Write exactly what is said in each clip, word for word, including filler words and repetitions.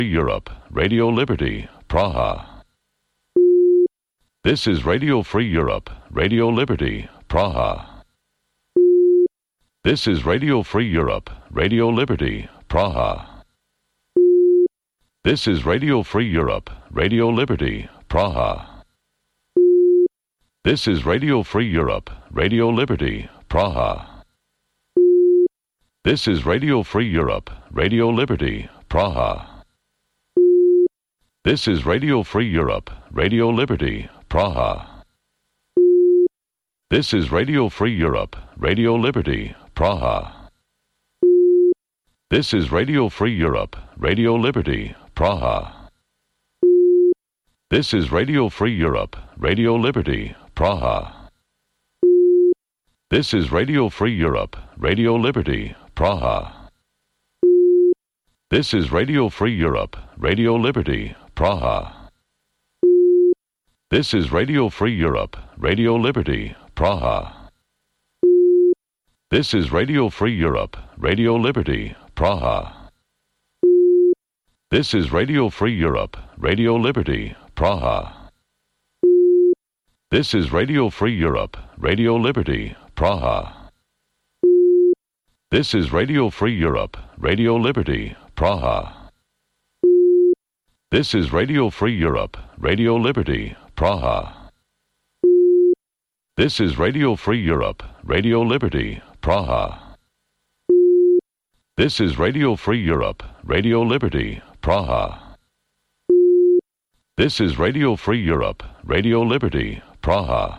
Europe, Radio Liberty, Praha. This is Radio Free Europe, Radio Liberty, Praha. This is Radio Free Europe, Radio Liberty, Praha. This is Radio Free Europe, Radio Liberty, Praha. This is Radio Free Europe, Radio Liberty, Praha. This is Radio Free Europe, Radio Liberty, Praha. This is Radio Free Europe, Radio Liberty, Praha. This is Radio Free Europe, Radio Liberty, Praha. This is Radio Free Europe, Radio Liberty, Praha. This is Radio Free Europe, Radio Liberty, Praha. This is Radio Free Europe, Radio Liberty, Praha. This is Radio Free Europe, Radio Liberty, Praha. This is Radio Free Europe, Radio Liberty, Praha. This is Radio Free Europe, Radio Liberty, Praha. This is Radio Free Europe, Radio Liberty, Praha. This is Radio Free Europe, Radio Liberty, Praha. This is Radio Free Europe, Radio Liberty, Praha. This is Radio Free Europe, Radio Liberty, Praha. This is Radio Free Europe, Radio Liberty, Praha. This is Radio Free Europe, Radio Liberty, Praha. This is Radio Free Europe, Radio Liberty, Praha.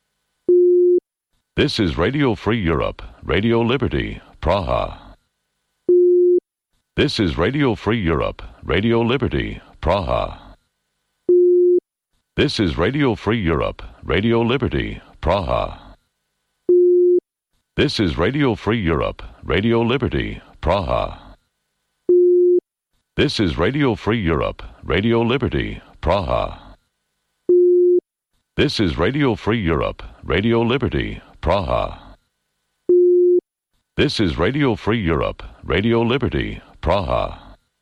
This is Radio Free Europe, Radio Liberty, Praha. This is Radio Free Europe, Radio Liberty, Praha. This is Radio Free Europe, Radio Liberty, Praha. This is Radio Free Europe, Radio Liberty, Praha. This is Radio Free Europe, Radio Liberty, Praha. This is Radio Free Europe, Radio Liberty, Praha. This is Radio Free Europe, Radio Liberty, Praha.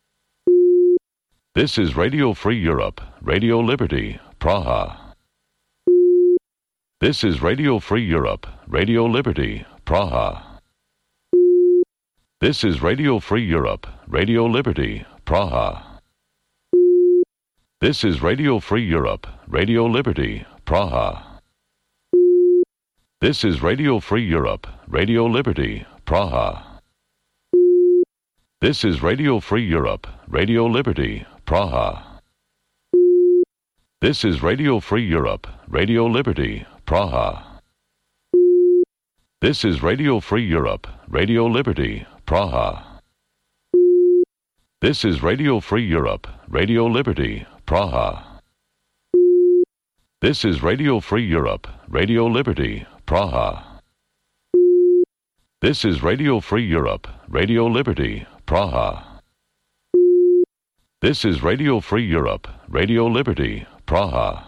This is Radio Free Europe, Radio Liberty, Praha. This is Radio Free Europe, Radio Liberty, Praha. This is Radio Free Europe, Radio Liberty, Praha. This is Radio Free Europe, Radio Liberty, Praha. This is Radio Free Europe, Radio Liberty, Praha. This is Radio Free Europe, Radio Liberty, Praha. This is Radio Free Europe, Radio Liberty, Praha. This is Radio Free Europe, Radio Liberty, Praha. This is Radio Free Europe, Radio Liberty, Praha. This is Radio Free Europe, Radio Liberty, Praha. This is Radio Free Europe, Radio Liberty, Praha. This is Radio Free Europe, Radio Liberty, Praha.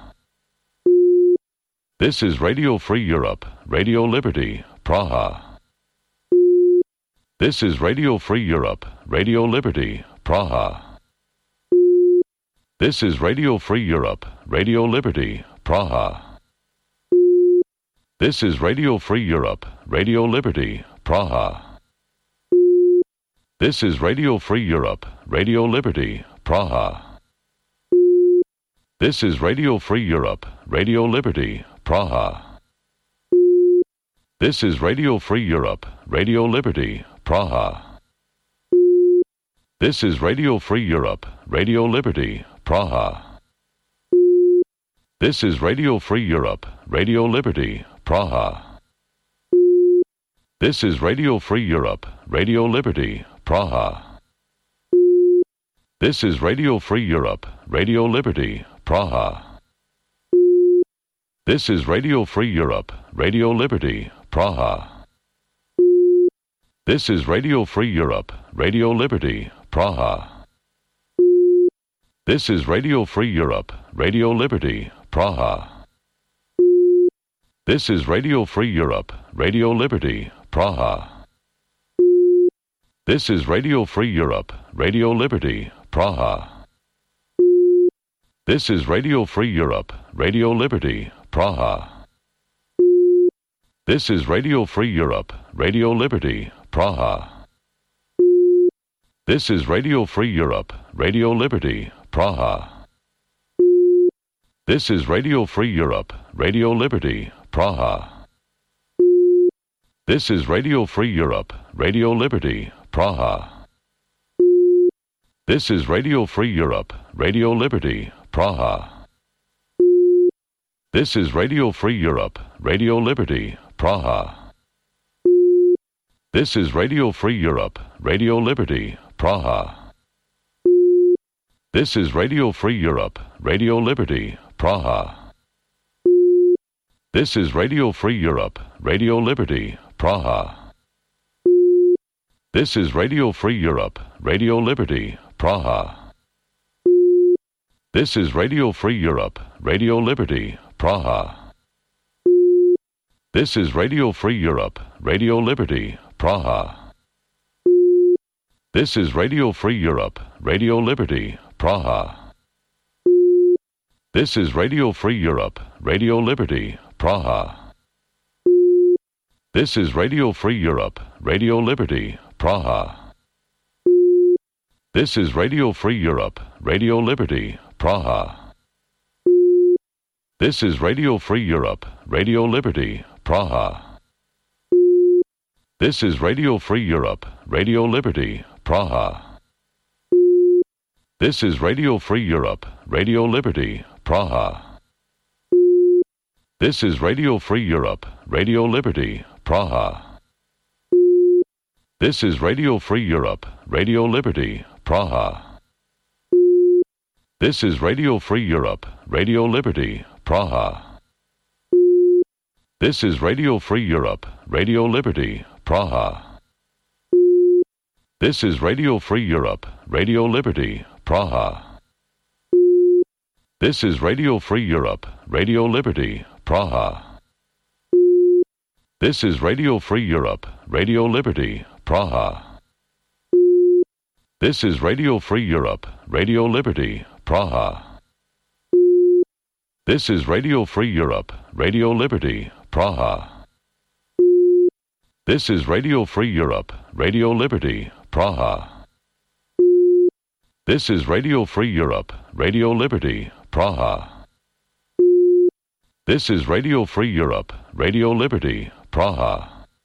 This is Radio Free Europe, Radio Liberty, Praha. This is Radio Free Europe, Radio Liberty, Praha. This is Radio Free Europe, Radio Liberty, Praha. This is Radio Free Europe, Radio Liberty, Praha. This is Radio Free Europe, Radio Liberty, Praha. This is Radio Free Europe, Radio Liberty, Praha. This is Radio Free Europe, Radio Liberty, Praha. This is Radio Free Europe, Radio Liberty, Praha. This is Radio Free Europe, Radio Liberty, Praha. This is Radio Free Europe, Radio Liberty, Praha. This is Radio Free Europe, Radio Liberty, Praha. This is Radio Free Europe, Radio Liberty, Praha. This is Radio Free Europe, Radio Liberty, Praha. This is Radio Free Europe, Radio Liberty, Praha. This is Radio Free Europe, Radio Liberty, Praha. This is Radio Free Europe, Radio Liberty, Praha. This is Radio Free Europe, Radio Liberty, Praha. This is Radio Free Europe, Radio Liberty, Praha. This is Radio Free Europe, Radio Liberty, Praha. This is Radio Free Europe, Radio Liberty, Praha. This is Radio Free Europe, Radio Liberty, Praha. This is Radio Free Europe, Radio Liberty, Praha. This is Radio Free Europe, Radio Liberty, Praha. This is Radio Free Europe, Radio Liberty, Praha. This is Radio Free Europe, Radio Liberty, Praha. This is Radio Free Europe, Radio Liberty, Praha. This is Radio Free Europe, Radio Liberty, Praha. This is Radio Free Europe, Radio Liberty, Praha. This is Radio Free Europe, Radio Liberty, Praha. This is Radio Free Europe, Radio Liberty, Praha. This is Radio Free Europe, Radio Liberty, Praha. This is Radio Free Europe, Radio Liberty, Praha. This is Radio Free Europe, Radio Liberty, Praha. This is Radio Free Europe, Radio Liberty, Praha. This is Radio Free Europe, Radio Liberty, Praha. This is Radio Free Europe, Radio Liberty, Praha. This is Radio Free Europe, Radio Liberty, Praha. This is Radio Free Europe, Radio Liberty, Praha. This is Radio Free Europe, Radio Liberty, Praha. This is Radio Free Europe, Radio Liberty, Praha. This is Radio Free Europe, Radio Liberty, Praha. This is Radio Free Europe, Radio Liberty, Praha. This is Radio Free Europe, Radio Liberty, Praha. This is Radio Free Europe, Radio Liberty, Praha. This is Radio Free Europe, Radio Liberty, Praha. This is Radio Free Europe, Radio Liberty, Praha. This is Radio Free Europe, Radio Liberty, Praha. This is Radio Free Europe, Radio Liberty, Praha.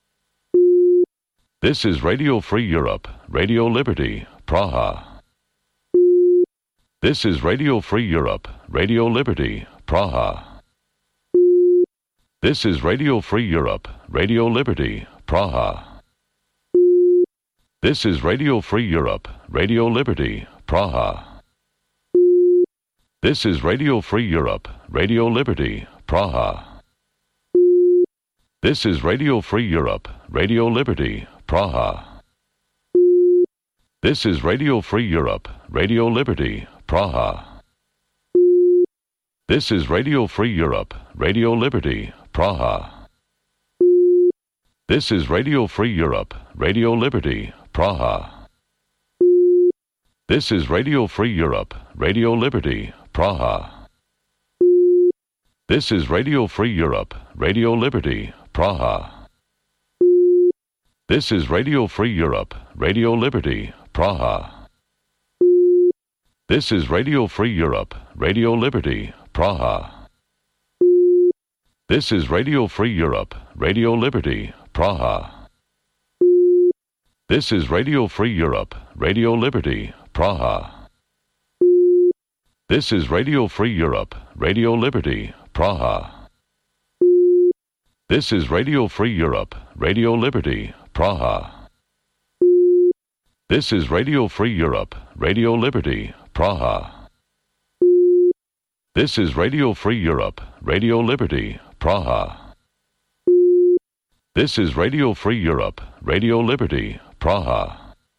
This is Radio Free Europe, Radio Liberty, Praha. This is Radio Free Europe, Radio Liberty, Praha. This is Radio Free Europe, Radio Liberty, Praha. This is Radio Free Europe, Radio Liberty, Praha. This is Radio Free Europe, Radio Liberty, Praha. This is Radio Free Europe, Radio Liberty, Praha. This is Radio Free Europe, Radio Liberty, Praha. This is Radio Free Europe, Radio Liberty, Praha. This is Radio Free Europe, Radio Liberty, Praha. This is Radio Free Europe, Radio Liberty, Praha. This is Radio Free Europe, Radio Liberty, Praha. This is Radio Free Europe, Radio Liberty, Praha. This is Radio Free Europe, Radio Liberty, Praha. This is Radio Free Europe, Radio Liberty, Praha. This is Radio Free Europe, Radio Liberty, Praha. This is Radio Free Europe, Radio Liberty, Praha. This is Radio Free Europe, Radio Liberty, Praha. This is Radio Free Europe, Radio Liberty, Praha. This is Radio Free Europe, Radio Liberty, Praha. This is Radio Free Europe, Radio Liberty, Praha.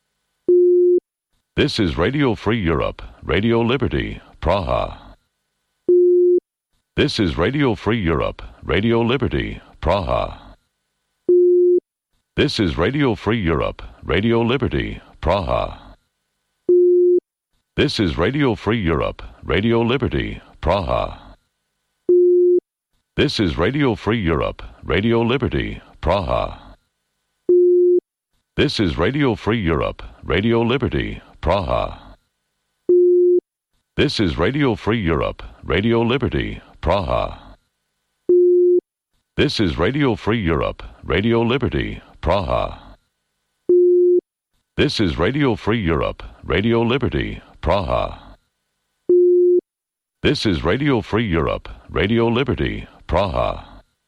This is Radio Free Europe, Radio Liberty, Praha. This is Radio Free Europe, Radio Liberty, Praha. This is Radio Free Europe, Radio Liberty, Praha. This is Radio Free Europe, Radio Liberty, Praha. This is Radio Free Europe, Radio Liberty, Praha. This is Radio Free Europe, Radio Liberty, Praha. This is Radio Free Europe, Radio Liberty, Praha. This is Radio Free Europe, Radio Liberty, Praha. This is Radio Free Europe, Radio Liberty, Praha. This is Radio Free Europe, Radio Liberty, Praha.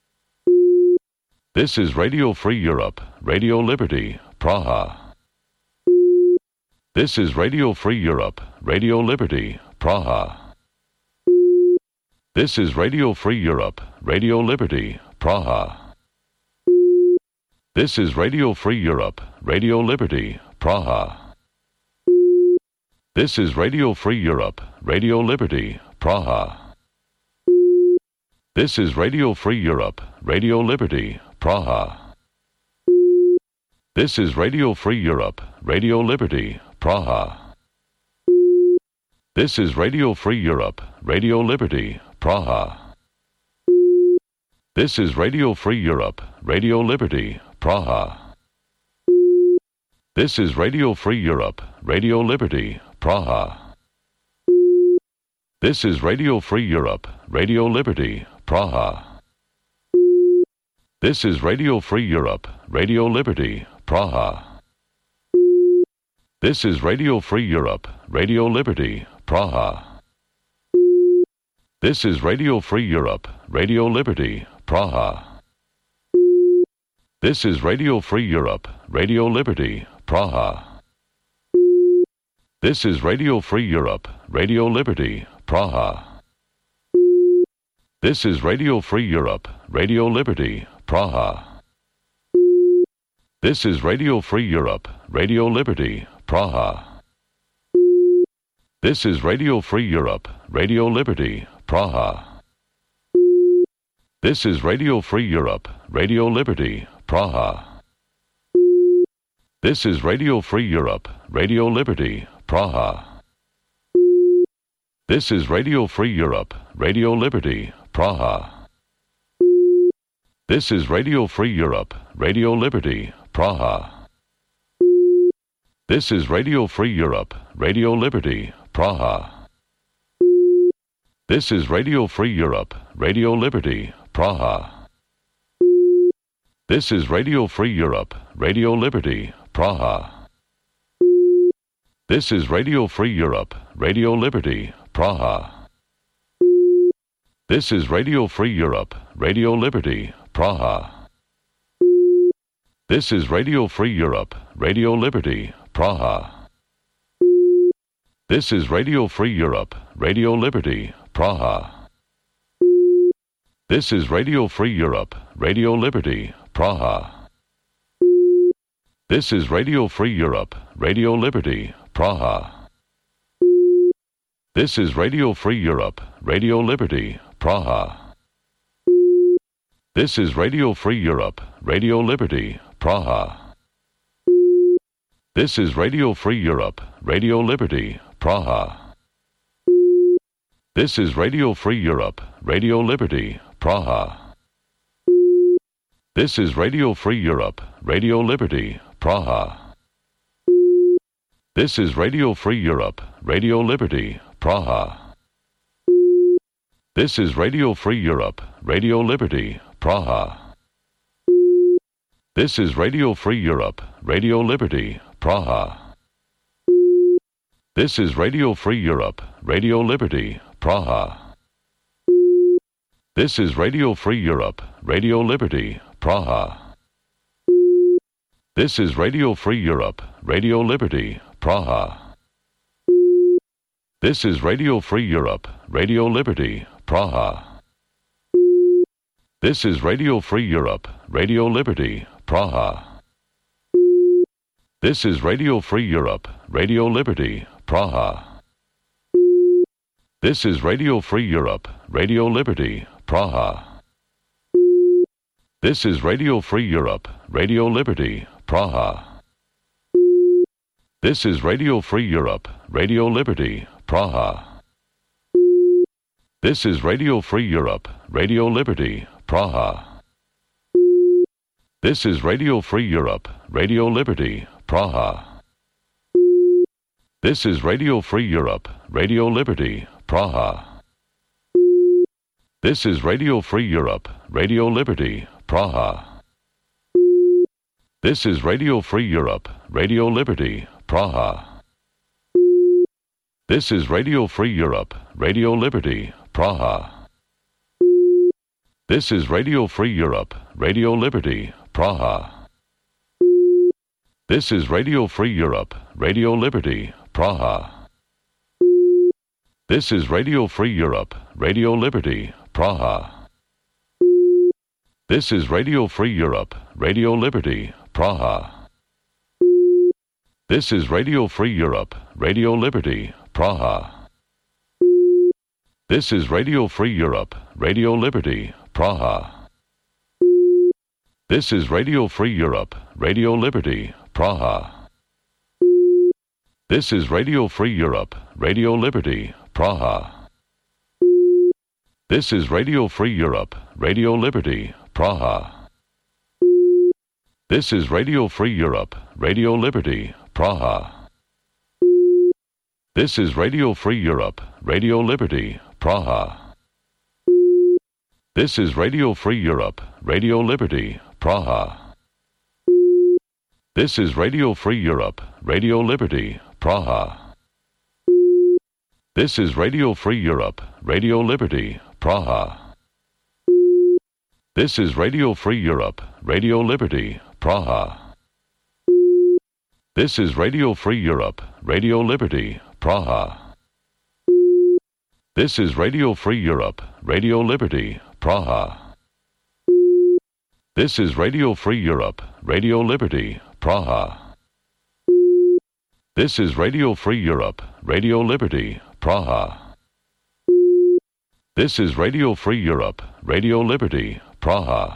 This is Radio Free Europe, Radio Liberty, Praha. This is Radio Free Europe, Radio Liberty, Praha. This is Radio Free Europe, Radio Liberty, Praha. This is Radio Free Europe, Radio Liberty, Praha. This is Radio Free Europe, Radio Liberty, Praha. This is Radio Free Europe, Radio Liberty, Praha. This is Radio Free Europe, Radio Liberty, Praha. This is Radio Free Europe, Radio Liberty, Praha. This is Radio Free Europe, Radio Liberty, Praha. This is Radio Free Europe, Radio Liberty, Praha. This is Radio Free Europe, Radio Liberty, Praha. This is Radio Free Europe, Radio Liberty, Praha. This is Radio Free Europe, Radio Liberty, Praha. This is Radio Free Europe, Radio Liberty, Praha. This is Radio Free Europe, Radio Liberty, Praha. This is Radio Free Europe, Radio Liberty, Praha. This is Radio Free Europe, Radio Liberty, Praha. This is Radio Free Europe, Radio Liberty, Praha. This is Radio Free Europe, Radio Liberty, Praha. This is Radio Free Europe, Radio Liberty, Praha. This is Radio Free Europe, Radio Liberty, Praha. This is Radio Free Europe, Radio Liberty, Praha. This is Radio Free Europe, Radio Liberty, Praha. This is Radio Free Europe, Radio Liberty, Praha. This is Radio Free Europe, Radio Liberty, Praha. This is Radio Free Europe, Radio Liberty, Praha. This is Radio Free Europe, Radio Liberty, Praha. This is Radio Free Europe, Radio Liberty, Praha. This is Radio Free Europe, Radio Liberty, Praha. This is Radio Free Europe, Radio Liberty, Praha. This is Radio Free Europe, Radio Liberty, Praha. This is Radio Free Europe, Radio Liberty, Praha. This is Radio Free Europe, Radio Liberty, Praha. This is Radio Free Europe, Radio Liberty, Praha. This is Radio Free Europe, Radio Liberty, Praha. This is Radio Free Europe, Radio Liberty, Praha. This is Radio Free Europe, Radio Liberty, Praha. This is Radio Free Europe, Radio Liberty, Praha. This is Radio Free Europe, Radio Liberty, Praha. This is Radio Free Europe, Radio Liberty, Praha. This is Radio Free Europe, Radio Liberty, Praha. This is Radio Free Europe, Radio Liberty, Praha. This is Radio Free Europe, Radio Liberty, Praha. This is Radio Free Europe, Radio Liberty, Praha. This is Radio Free Europe, Radio Liberty, Praha. This is Radio Free Europe, Radio Liberty, Praha. This is Radio Free Europe, Radio Liberty, Praha. This is Radio Free Europe, Radio Liberty, Praha. This is Radio Free Europe, Radio Liberty, Praha. This is Radio Free Europe, Radio Liberty, Praha. This is Radio Free Europe, Radio Liberty, Praha. This is Radio Free Europe, Radio Liberty, Praha. This is Radio Free Europe, Radio Liberty, Praha. This is Radio Free Europe, Radio Liberty, Praha. This is Radio Free Europe, Radio Liberty, Praha. This is Radio Free Europe, Radio Liberty, Praha. This is Radio Free Europe, Radio Liberty, Praha. This is Radio Free Europe, Radio Liberty, Praha. This is Radio Free Europe, Radio Liberty, Praha. This is Radio Free Europe, Radio Liberty, Praha. This is Radio Free Europe, Radio Liberty, Praha. This is Radio Free Europe, Radio Liberty, Praha. This is Radio Free Europe, Radio Liberty, Praha. This is Radio Free Europe, Radio Liberty, Praha. This is Radio Free Europe, Radio Liberty, Praha. This is Radio Free Europe, Radio Liberty, Praha. This is Radio Free Europe, Radio Liberty, Praha. This is Radio Free Europe, Radio Liberty, Praha. This is Radio Free Europe, Radio Liberty, Praha. This is Radio Free Europe, Radio Liberty, Praha. This is Radio Free Europe, Radio Liberty, Praha. This is Radio Free Europe, Radio Liberty, Praha. This is Radio Free Europe, Radio Liberty, Praha. This is Radio Free Europe, Radio Liberty, Praha. This is Radio Free Europe, Radio Liberty, Praha.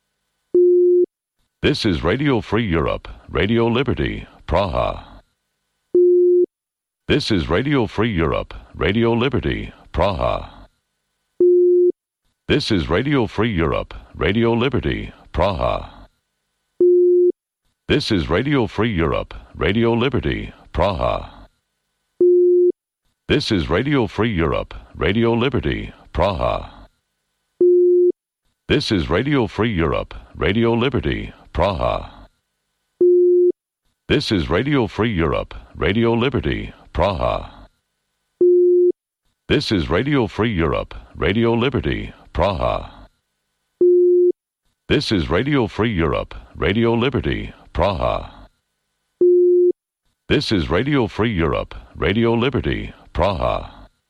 This is Radio Free Europe, Radio Liberty, Praha. This is Radio Free Europe, Radio Liberty, Praha. This is Radio Free Europe, Radio Liberty, Praha. This is Radio Free Europe, Radio Liberty, Praha. This is Radio Free Europe, Radio Liberty, Praha. This is Radio Free Europe, Radio Liberty, Praha. This is Radio Free Europe, Radio Liberty, Praha. This is Radio Free Europe, Radio Liberty, Praha. This is Radio Free Europe, Radio Liberty, Praha. This is Radio Free Europe, Radio Liberty, Praha.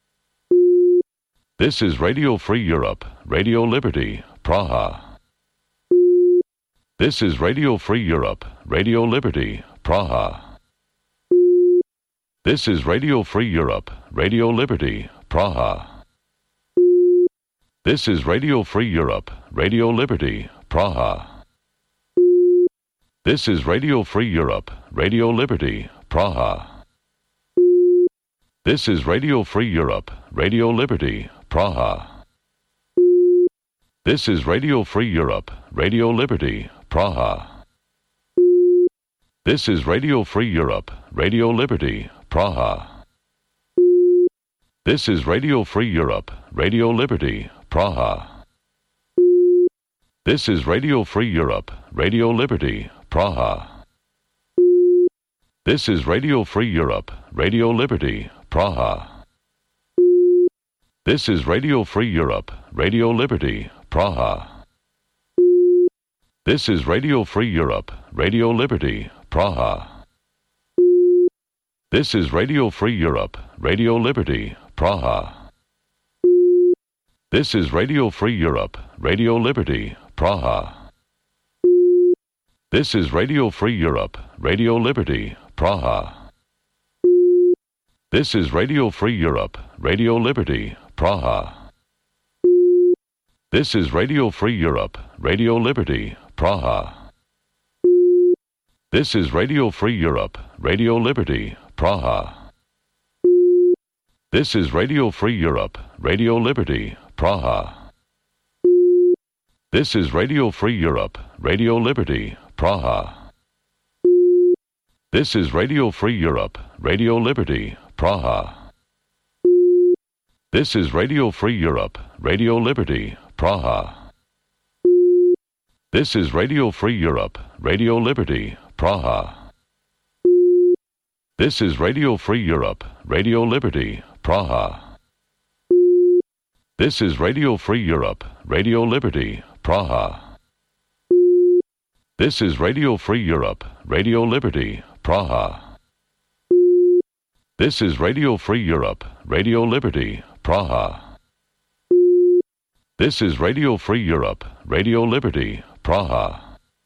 This is Radio Free Europe, Radio Liberty, Praha. This is Radio Free Europe, Radio Liberty, Praha. This is Radio Free Europe, Radio Liberty, Praha. This is Radio Free Europe, Radio Liberty, Praha. This is Radio Free Europe, Radio Liberty, Praha. This is Radio Free Europe, Radio Liberty, Praha. This is Radio Free Europe, Radio Liberty, Praha. This is Radio Free Europe, Radio Liberty, Praha. This is Radio Free Europe, Radio Liberty, Praha. This is Radio Free Europe, Radio Liberty, Praha. This is Radio Free Europe, Radio Liberty, Praha. This is Radio Free Europe, Radio Liberty, Praha. This is Radio Free Europe, Radio Liberty, Praha. This is Radio Free Europe, Radio Liberty, Praha. This is Radio Free Europe, Radio Liberty, Praha. This is Radio Free Europe, Radio Liberty, Praha. This is Radio Free Europe, Radio Liberty, Praha. This is Radio Free Europe, Radio Liberty, Praha. This is Radio Free Europe, Radio Liberty, Praha. This is Radio Free Europe, Radio Liberty, Praha. This is Radio Free Europe, Radio Liberty, Praha. This is Radio Free Europe, Radio Liberty, Praha. This is Radio Free Europe, Radio Liberty, Praha. This is Radio Free Europe, Radio Liberty, Praha. This is Radio Free Europe, Radio Liberty, Praha. This is Radio Free Europe, Radio Liberty, Praha. This is Radio Free Europe, Radio Liberty, Praha. This is Radio Free Europe, Radio Liberty, Praha. This is Radio Free Europe, Radio Liberty, Praha.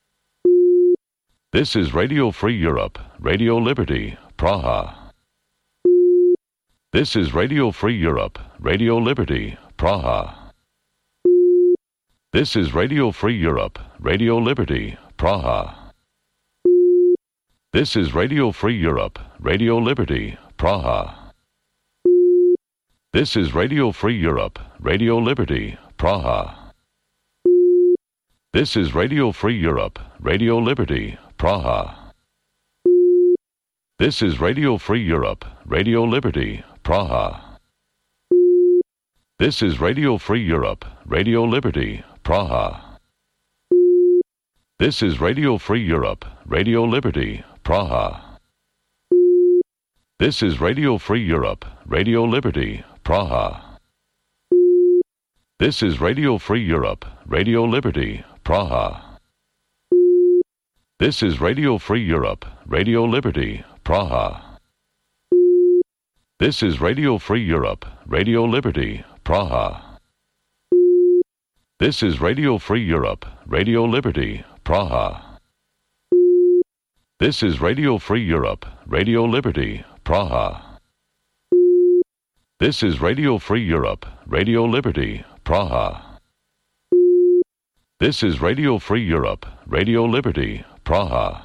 This is Radio Free Europe, Radio Liberty, Praha. This is Radio Free Europe, Radio Liberty, Praha. This is Radio Free Europe, Radio Liberty, Praha. This is Radio Free Europe, Radio Liberty, Praha. This is Radio Free Europe, Radio Liberty, Praha. This is Radio Free Europe, Radio Liberty, Praha. This is Radio Free Europe, Radio Liberty, Praha. This is Radio Free Europe, Radio Liberty, Praha. This is Radio Free Europe, Radio Liberty, Praha. This is Radio Free Europe, Radio Liberty, Praha. This is Radio Free Europe, Radio Liberty, Praha. This is Radio Free Europe, Radio Liberty, Praha. This is Radio Free Europe, Radio Liberty, Praha. This is Radio Free Europe, Radio Liberty, Praha. This is Radio Free Europe, Radio Liberty, Praha. This is Radio Free Europe, Radio Liberty, Praha. This is Radio Free Europe, Radio Liberty, Praha.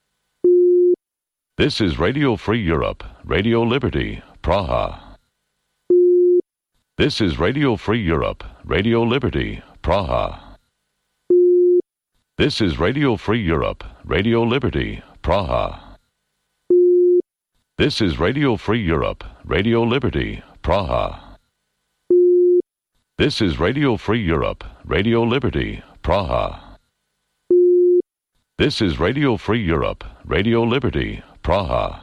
This is Radio Free Europe, Radio Liberty, Praha. This is Radio Free Europe, Radio Liberty, Praha. This is Radio Free Europe, Radio Liberty, Praha. This is Radio Free Europe, Radio Liberty, Praha. This is Radio Free Europe, Radio Liberty, Praha. This is Radio Free Europe, Radio Liberty, Praha.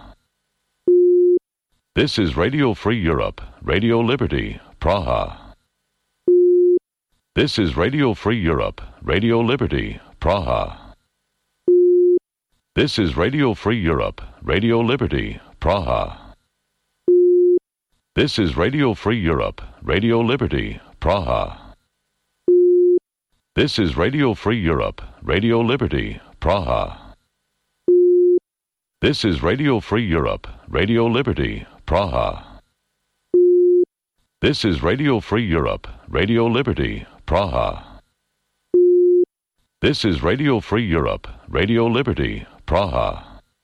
This is Radio Free Europe, Radio Liberty, Praha. This is Radio Free Europe, Radio Liberty, Praha. This is Radio Free Europe, Radio Liberty, Praha. This is Radio Free Europe, Radio Liberty, Praha. This is Radio Free Europe, Radio Liberty, Praha. This is Radio Free Europe, Radio Liberty, Praha. This is Radio Free Europe, Radio Liberty, Praha. This is Radio Free Europe, Radio Liberty, Praha.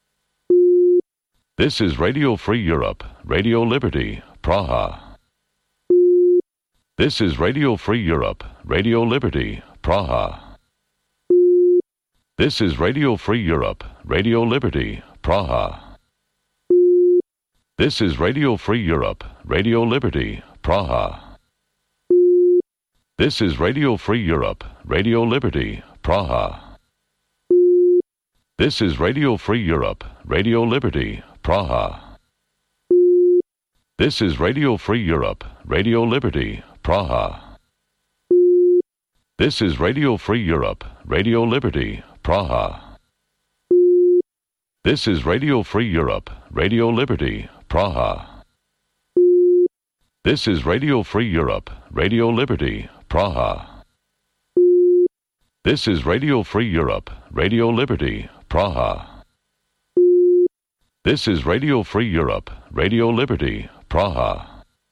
This is Radio Free Europe, Radio Liberty, Praha. This is Radio Free Europe, Radio Liberty, Praha. This is Radio Free Europe, Radio Liberty, Praha. This is Radio Free Europe, Radio Liberty, Praha. This is Radio Free Europe, Radio Liberty, Praha. This is Radio Free Europe, Radio Liberty, Praha. This is Radio Free Europe, Radio Liberty, Praha. This is Radio Free Europe, Radio Liberty, Praha. This is Radio Free Europe, Radio Liberty, Praha. This is Radio Free Europe, Radio Liberty, Praha. This is Radio Free Europe, Radio Liberty, Praha. This is Radio Free Europe, Radio Liberty, Praha.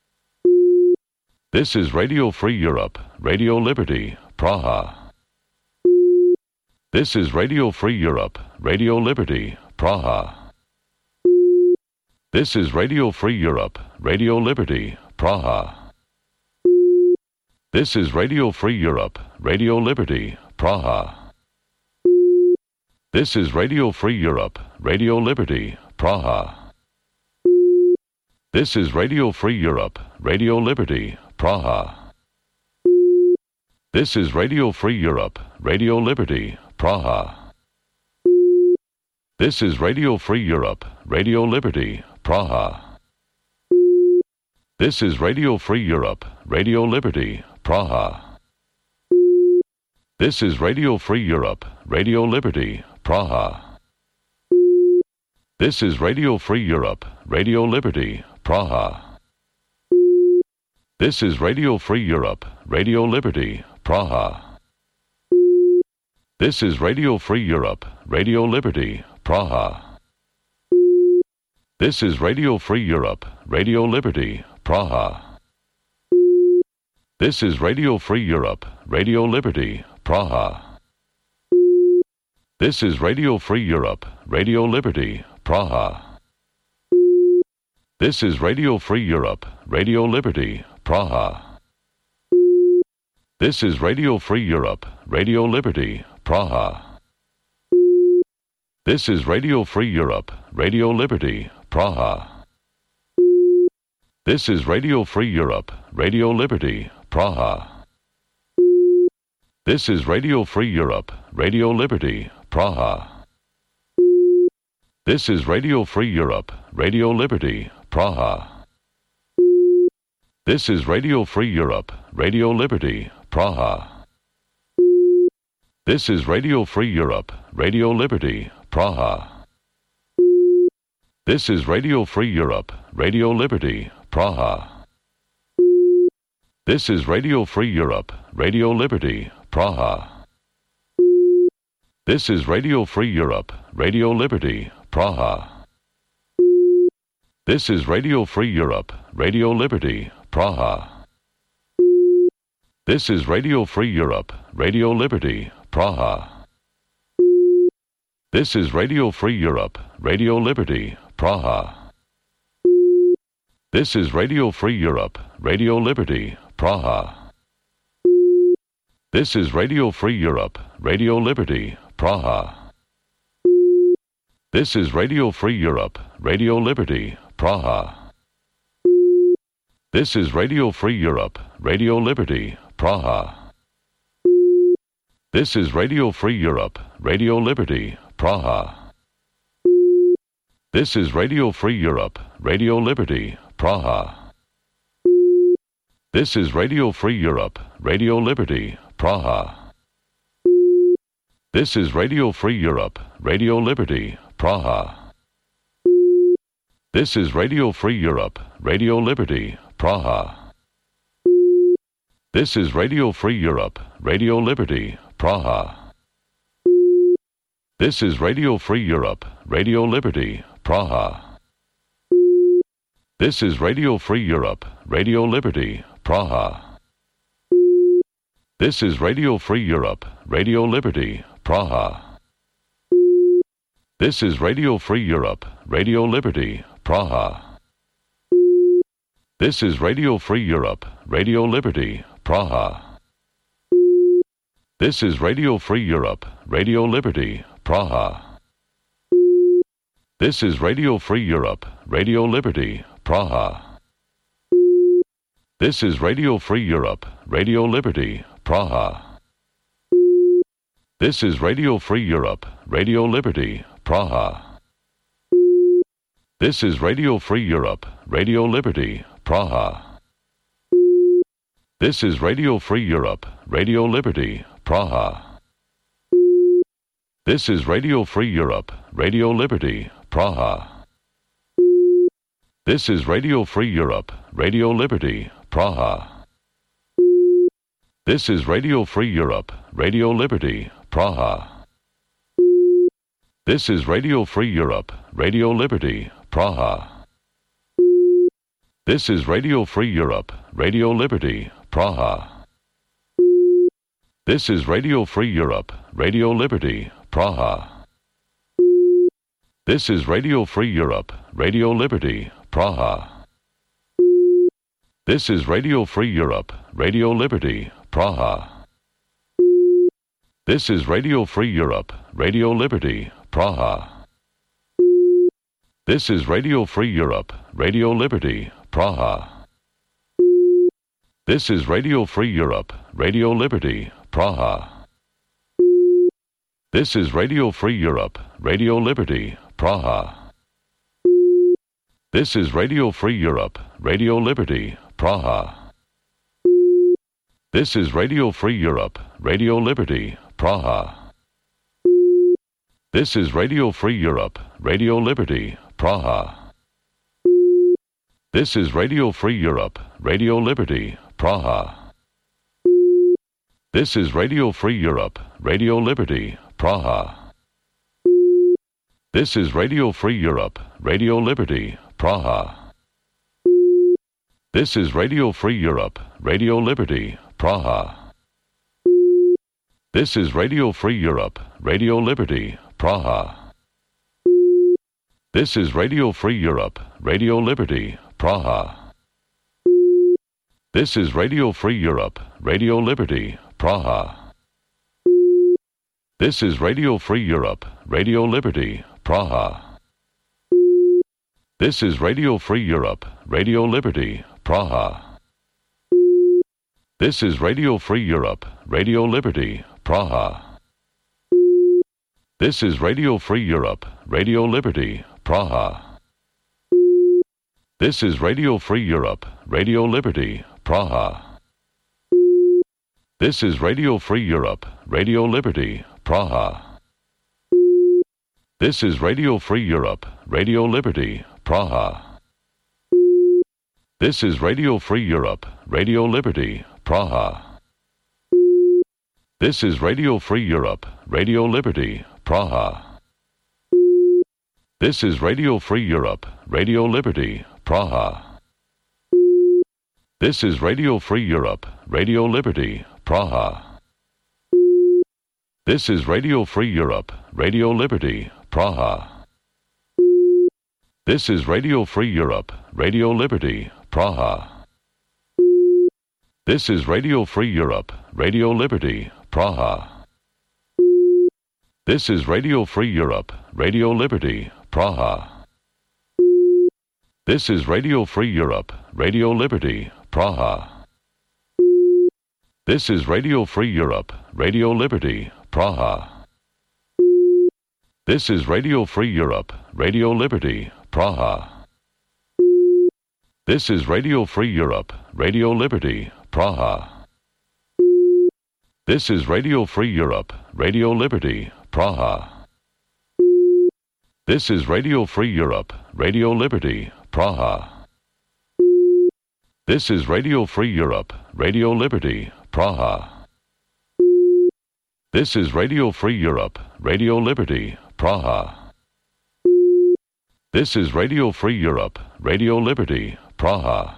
This is Radio Free Europe, Radio Liberty, Praha. This is Radio Free Europe, Radio Liberty, Praha. This is Radio Free Europe, Radio Liberty, Praha. This is Radio Free Europe, Radio Liberty, Praha. This is Radio Free Europe, Radio Liberty, Praha. This is Radio Free Europe, Radio Liberty, Praha. This is Radio Free Europe, Radio Liberty, Praha. This is Radio Free Europe, Radio Liberty, Praha. This is Radio Free Europe, Radio Liberty, Praha. This is Radio Free Europe, Radio Liberty, Praha. This is Radio Free Europe, Radio Liberty, Praha. This is Radio Free Europe, Radio Liberty, Praha. This is Radio Free Europe, Radio Liberty, Praha. This is Radio Free Europe, Radio Liberty, Praha. This is Radio Free Europe, Radio Liberty, Praha. This is Radio Free Europe, Radio Liberty, Praha. This is Radio Free Europe, Radio Liberty, Praha. This is Radio Free Europe, Radio Liberty, Praha. This is Radio Free Europe, Radio Liberty, Praha. This is Radio Free Europe, Radio Liberty, Praha. This is Radio Free Europe, Radio Liberty, Praha. This is Radio Free Europe, Radio Liberty, Praha. This is Radio Free Europe, Radio Liberty, Praha. This is Radio Free Europe, Radio Liberty, Praha. This is Radio Free Europe, Radio Liberty, Praha. This is Radio Free Europe, Radio Liberty, Praha. This is Radio Free Europe, Radio Liberty, Praha. This is Radio Free Europe, Radio Liberty, Praha. This is Radio Free Europe, Radio Liberty, Praha. This is Radio Free Europe, Radio Liberty, Praha. This is Radio Free Europe, Radio Liberty, Praha. This is Radio Free Europe, Radio Liberty, Praha. This is Radio Free Europe, Radio Liberty, Praha. This is Radio Free Europe, Radio Liberty, Praha. This is Radio Free Europe, Radio Liberty, Praha. This is Radio Free Europe, Radio Liberty, Praha. This is Radio Free Europe, Radio Liberty, Praha. This is Radio Free Europe, Radio Liberty, Praha. This is Radio Free Europe, Radio Liberty, Praha. This is Radio Free Europe, Radio Liberty, Praha. This is Radio Free Europe, Radio Liberty, Praha. This is Radio Free Europe, Radio Liberty, Praha. This is Radio Free Europe, Radio Liberty, Praha. This is Radio Free Europe, Radio Liberty, Praha. This is Radio Free Europe, Radio Liberty, Praha. This is Radio Free Europe, Radio Liberty, Praha. This is Radio Free Europe, Radio Liberty, Praha. This is Radio Free Europe, Radio Liberty, Praha. This is Radio Free Europe, Radio Liberty, Praha. This is Radio Free Europe, Radio Liberty, Praha. This is Radio Free Europe, Radio Liberty, Praha. This is Radio Free Europe, Radio Liberty, Praha. This is Radio Free Europe, Radio Liberty, Praha. This is Radio Free Europe, Radio Liberty, Praha. This is Radio Free Europe, Radio Liberty, Praha. This is Radio Free Europe, Radio Liberty, Praha. This is Radio Free Europe, Radio Liberty, Praha. This is Radio Free Europe, Radio Liberty, Praha. This is Radio Free Europe, Radio Liberty, Praha. This is Radio Free Europe, Radio Liberty, Praha. This is Radio Free Europe, Radio Liberty, Praha. This is Radio Free Europe, Radio Liberty, Praha. This is Radio Free Europe, Radio Liberty, Praha. This is Radio Free Europe, Radio Liberty, Praha. This is Radio Free Europe, Radio Liberty, Praha. This is Radio Free Europe, Radio Liberty, Praha. This is Radio Free Europe, Radio Liberty, Praha. This is Radio Free Europe, Radio Liberty, Praha. This is Radio Free Europe, Radio Liberty, Praha. This is Radio Free Europe, Radio Liberty, Praha. This is Radio Free Europe, Radio Liberty, Praha. This is Radio Free Europe, Radio Liberty, Praha. This is Radio Free Europe, Radio Liberty, Praha. This is Radio Free Europe, Radio Liberty, Praha. This is Radio Free Europe, Radio Liberty, Praha. This is Radio Free Europe, Radio Liberty, Praha. This is Radio Free Europe, Radio Liberty, Praha. This is Radio Free Europe, Radio Liberty, Praha. This is Radio Free Europe, Radio Liberty, Praha. This is Radio Free Europe, Radio Liberty, Praha. This is Radio Free Europe, Radio Liberty, Praha. This is Radio Free Europe, Radio Liberty, Praha. This is Radio Free Europe, Radio Liberty, Praha. This is Radio Free Europe, Radio Liberty, Praha. This is Radio Free Europe, Radio Liberty, Praha. This is Radio Free Europe, Radio Liberty, Praha. This is Radio Free Europe, Radio Liberty, Praha. This is Radio Free Europe, Radio Liberty, Praha. This is Radio Free Europe, Radio Liberty, Praha. This is Radio Free Europe, Radio Liberty, Praha. This is Radio Free Europe, Radio Liberty, Praha. This is Radio Free Europe, Radio Liberty, Praha. This is Radio Free Europe, Radio Liberty, Praha. This is Radio Free Europe, Radio Liberty, Praha. This is Radio Free Europe, Radio Liberty, Praha. This is Radio Free Europe, Radio Liberty, Praha. This is Radio Free Europe, Radio Liberty, Praha.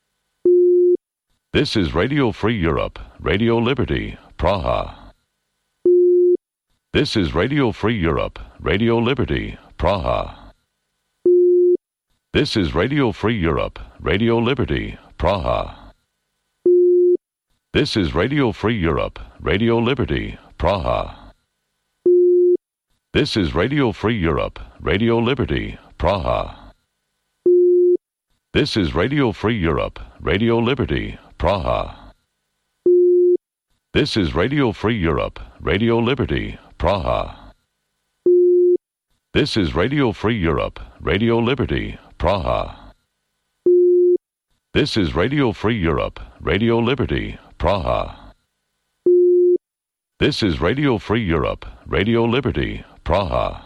This is Radio Free Europe, Radio Liberty, Praha. This is Radio Free Europe, Radio Liberty, Praha. This is Radio Free Europe, Radio Liberty, Praha. This is Radio Free Europe, Radio Liberty, Praha. This is Radio Free Europe, Radio Liberty, Praha. This is Radio Free Europe, Radio Liberty, Praha. This is Radio Free Europe, Radio Liberty, Praha. This is Radio Free Europe, Radio Liberty, Praha. This is Radio Free Europe, Radio Liberty, Praha. This is Radio Free Europe, Radio Liberty, Praha.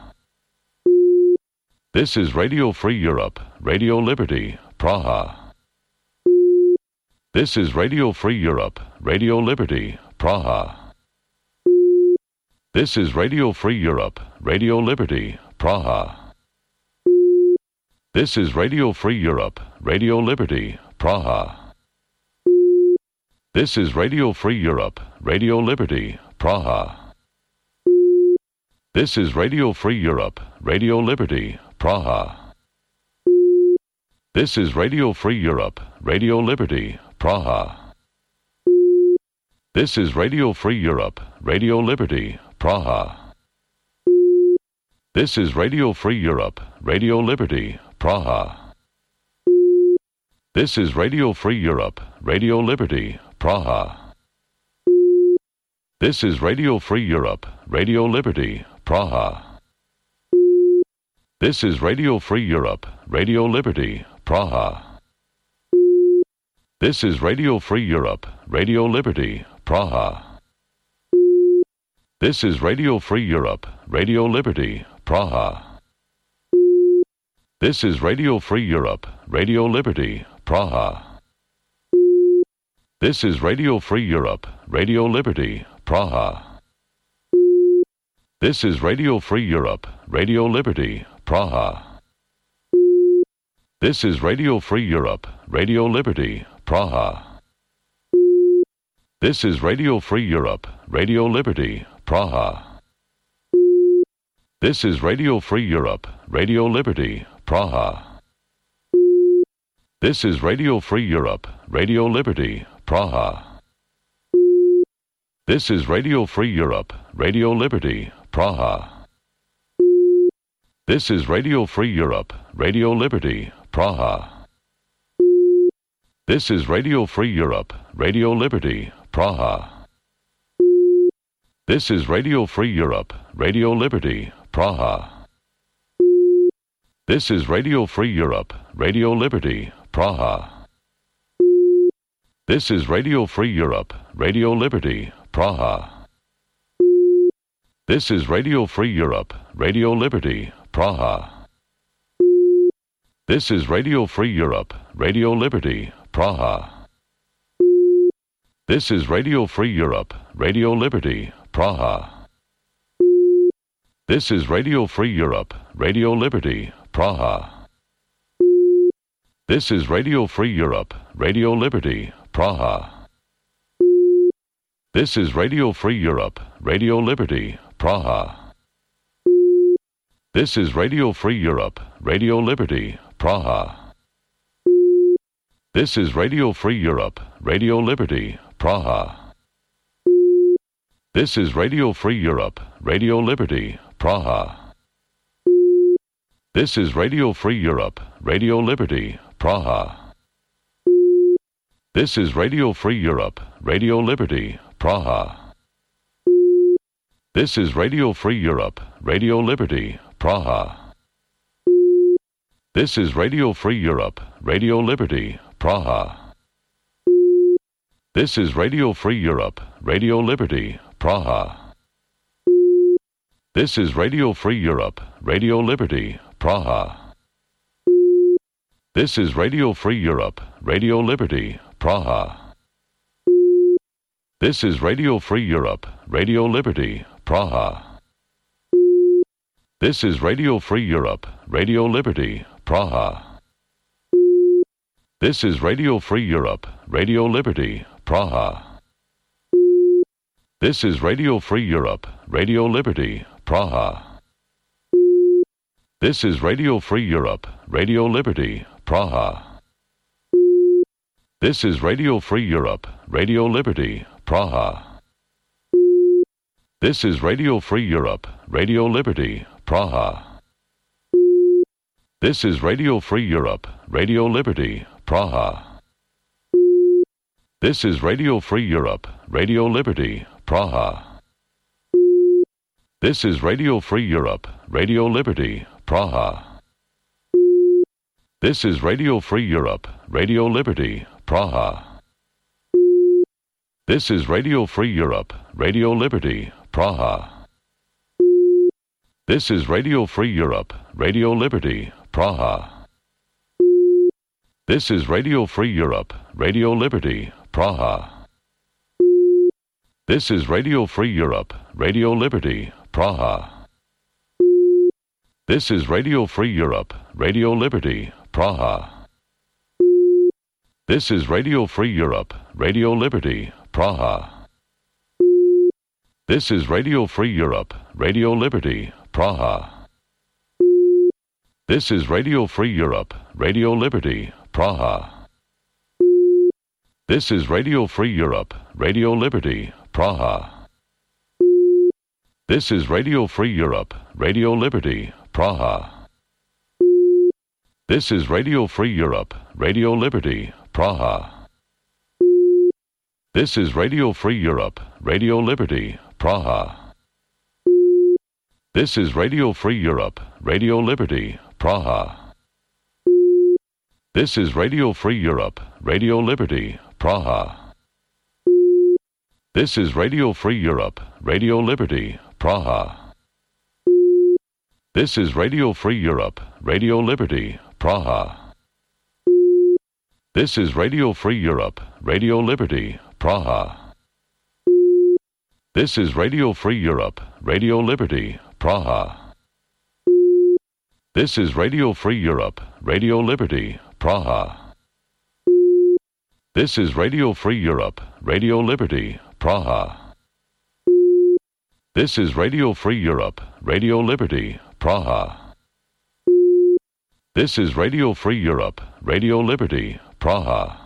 This is Radio Free Europe, Radio Liberty, Praha. This is Radio Free Europe, Radio Liberty, Praha. This is Radio Free Europe, Radio Liberty, Praha. This is Radio Free Europe, Radio Liberty, Praha. This is Radio Free Europe, Radio Liberty, Praha. This is Radio Free Europe, Radio Liberty, Praha. This is Radio Free Europe, Radio Liberty, Praha. This is Radio Free Europe, Radio Liberty, Praha. This is Radio Free Europe, Radio Liberty, Praha. This is Radio Free Europe, Radio Liberty, Praha. This is Radio Free Europe, Radio Liberty, Praha. This is Radio Free Europe, Radio Liberty, Praha. This is Radio Free Europe, Radio Liberty, Praha. This is Radio Free Europe, Radio Liberty, Praha. This is Radio Free Europe, Radio Liberty, Praha. This is Radio Free Europe, Radio Liberty, Praha. This is Radio Free Europe, Radio Liberty, Praha. This is Radio Free Europe, Radio Liberty, Praha. This is Radio Free Europe, Radio Liberty, Praha. This is Radio Free Europe, Radio Liberty, Praha. This is Radio Free Europe, Radio Liberty, Praha. This is Radio Free Europe, Radio Liberty, Praha. This is Radio Free Europe, Radio Liberty, Praha. This is Radio Free Europe, Radio Liberty, Praha. This is Radio Free Europe, Radio Liberty, Praha. This is Radio Free Europe, Radio Liberty, Praha. This is Radio Free Europe, Radio Liberty, Praha. This is Radio Free Europe, Radio Liberty, Praha. This is Radio Free Europe, Radio Liberty, Praha. This is Radio Free Europe, Radio Liberty, Praha. This is Radio Free Europe, Radio Liberty, Praha. This is Radio Free Europe, Radio Liberty, Praha. This is Radio Free Europe, Radio Liberty, Praha. This is Radio Free Europe, Radio Liberty, Praha. This is Radio Free Europe, Radio Liberty, Praha. This is Radio Free Europe, Radio Liberty, Praha. This is Radio Free Europe, Radio Liberty, Praha. This is Radio Free Europe, Radio Liberty, Praha. This is Radio Free Europe, Radio Liberty, Praha. This is Radio Free Europe, Radio Liberty, Praha. This is Radio Free Europe, Radio Liberty, Praha. This is Radio Free Europe, Radio Liberty, Praha. This is Radio Free Europe, Radio Liberty, Praha. This is Radio Free Europe, Radio Liberty, Praha. This is Radio Free Europe, Radio Liberty, Praha. This is Radio Free Europe, Radio Liberty, Praha. This is Radio Free Europe, Radio Liberty, Praha. This is Radio Free Europe, Radio Liberty, Praha. This is Radio Free Europe, Radio Liberty, Praha. This is Radio Free Europe, Radio Liberty, Praha. This is Radio Free Europe, Radio Liberty, Praha. This is Radio Free Europe, Radio Liberty, Praha. This is Radio Free Europe, Radio Liberty, Praha. This is Radio Free Europe, Radio Liberty, Praha. This is Radio Free Europe, Radio Liberty, Praha. This is Radio Free Europe, Radio Liberty, Praha. This is Radio Free Europe, Radio Liberty, Praha. This is Radio Free Europe, Radio Liberty, Praha. This is Radio Free Europe, Radio Liberty, Praha. This is Radio Free Europe, Radio Liberty, Praha. This is Radio Free Europe, Radio Liberty, Praha. This is Radio Free Europe, Radio Liberty, Praha. This is Radio Free Europe, Radio Liberty, Praha. This is Radio Free Europe, Radio Liberty, Praha. This is Radio Free Europe, Radio Liberty, Praha. This is Radio Free Europe, Radio Liberty, Praha. This is Radio Free Europe, Radio Liberty, Praha. This is Radio Free Europe, Radio Liberty, Praha. This is Radio Free Europe, Radio Liberty, Praha. This is Radio Free Europe, Radio Liberty, Praha. This is Radio Free Europe, Radio Liberty, Praha. This is Radio Free Europe, Radio Liberty, Praha. This is Radio Free Europe, Radio Liberty, Praha. This is Radio Free Europe, Radio Liberty, Praha. This is Radio Free Europe, Radio Liberty, Praha. This is Radio Free Europe, Radio Liberty, Praha.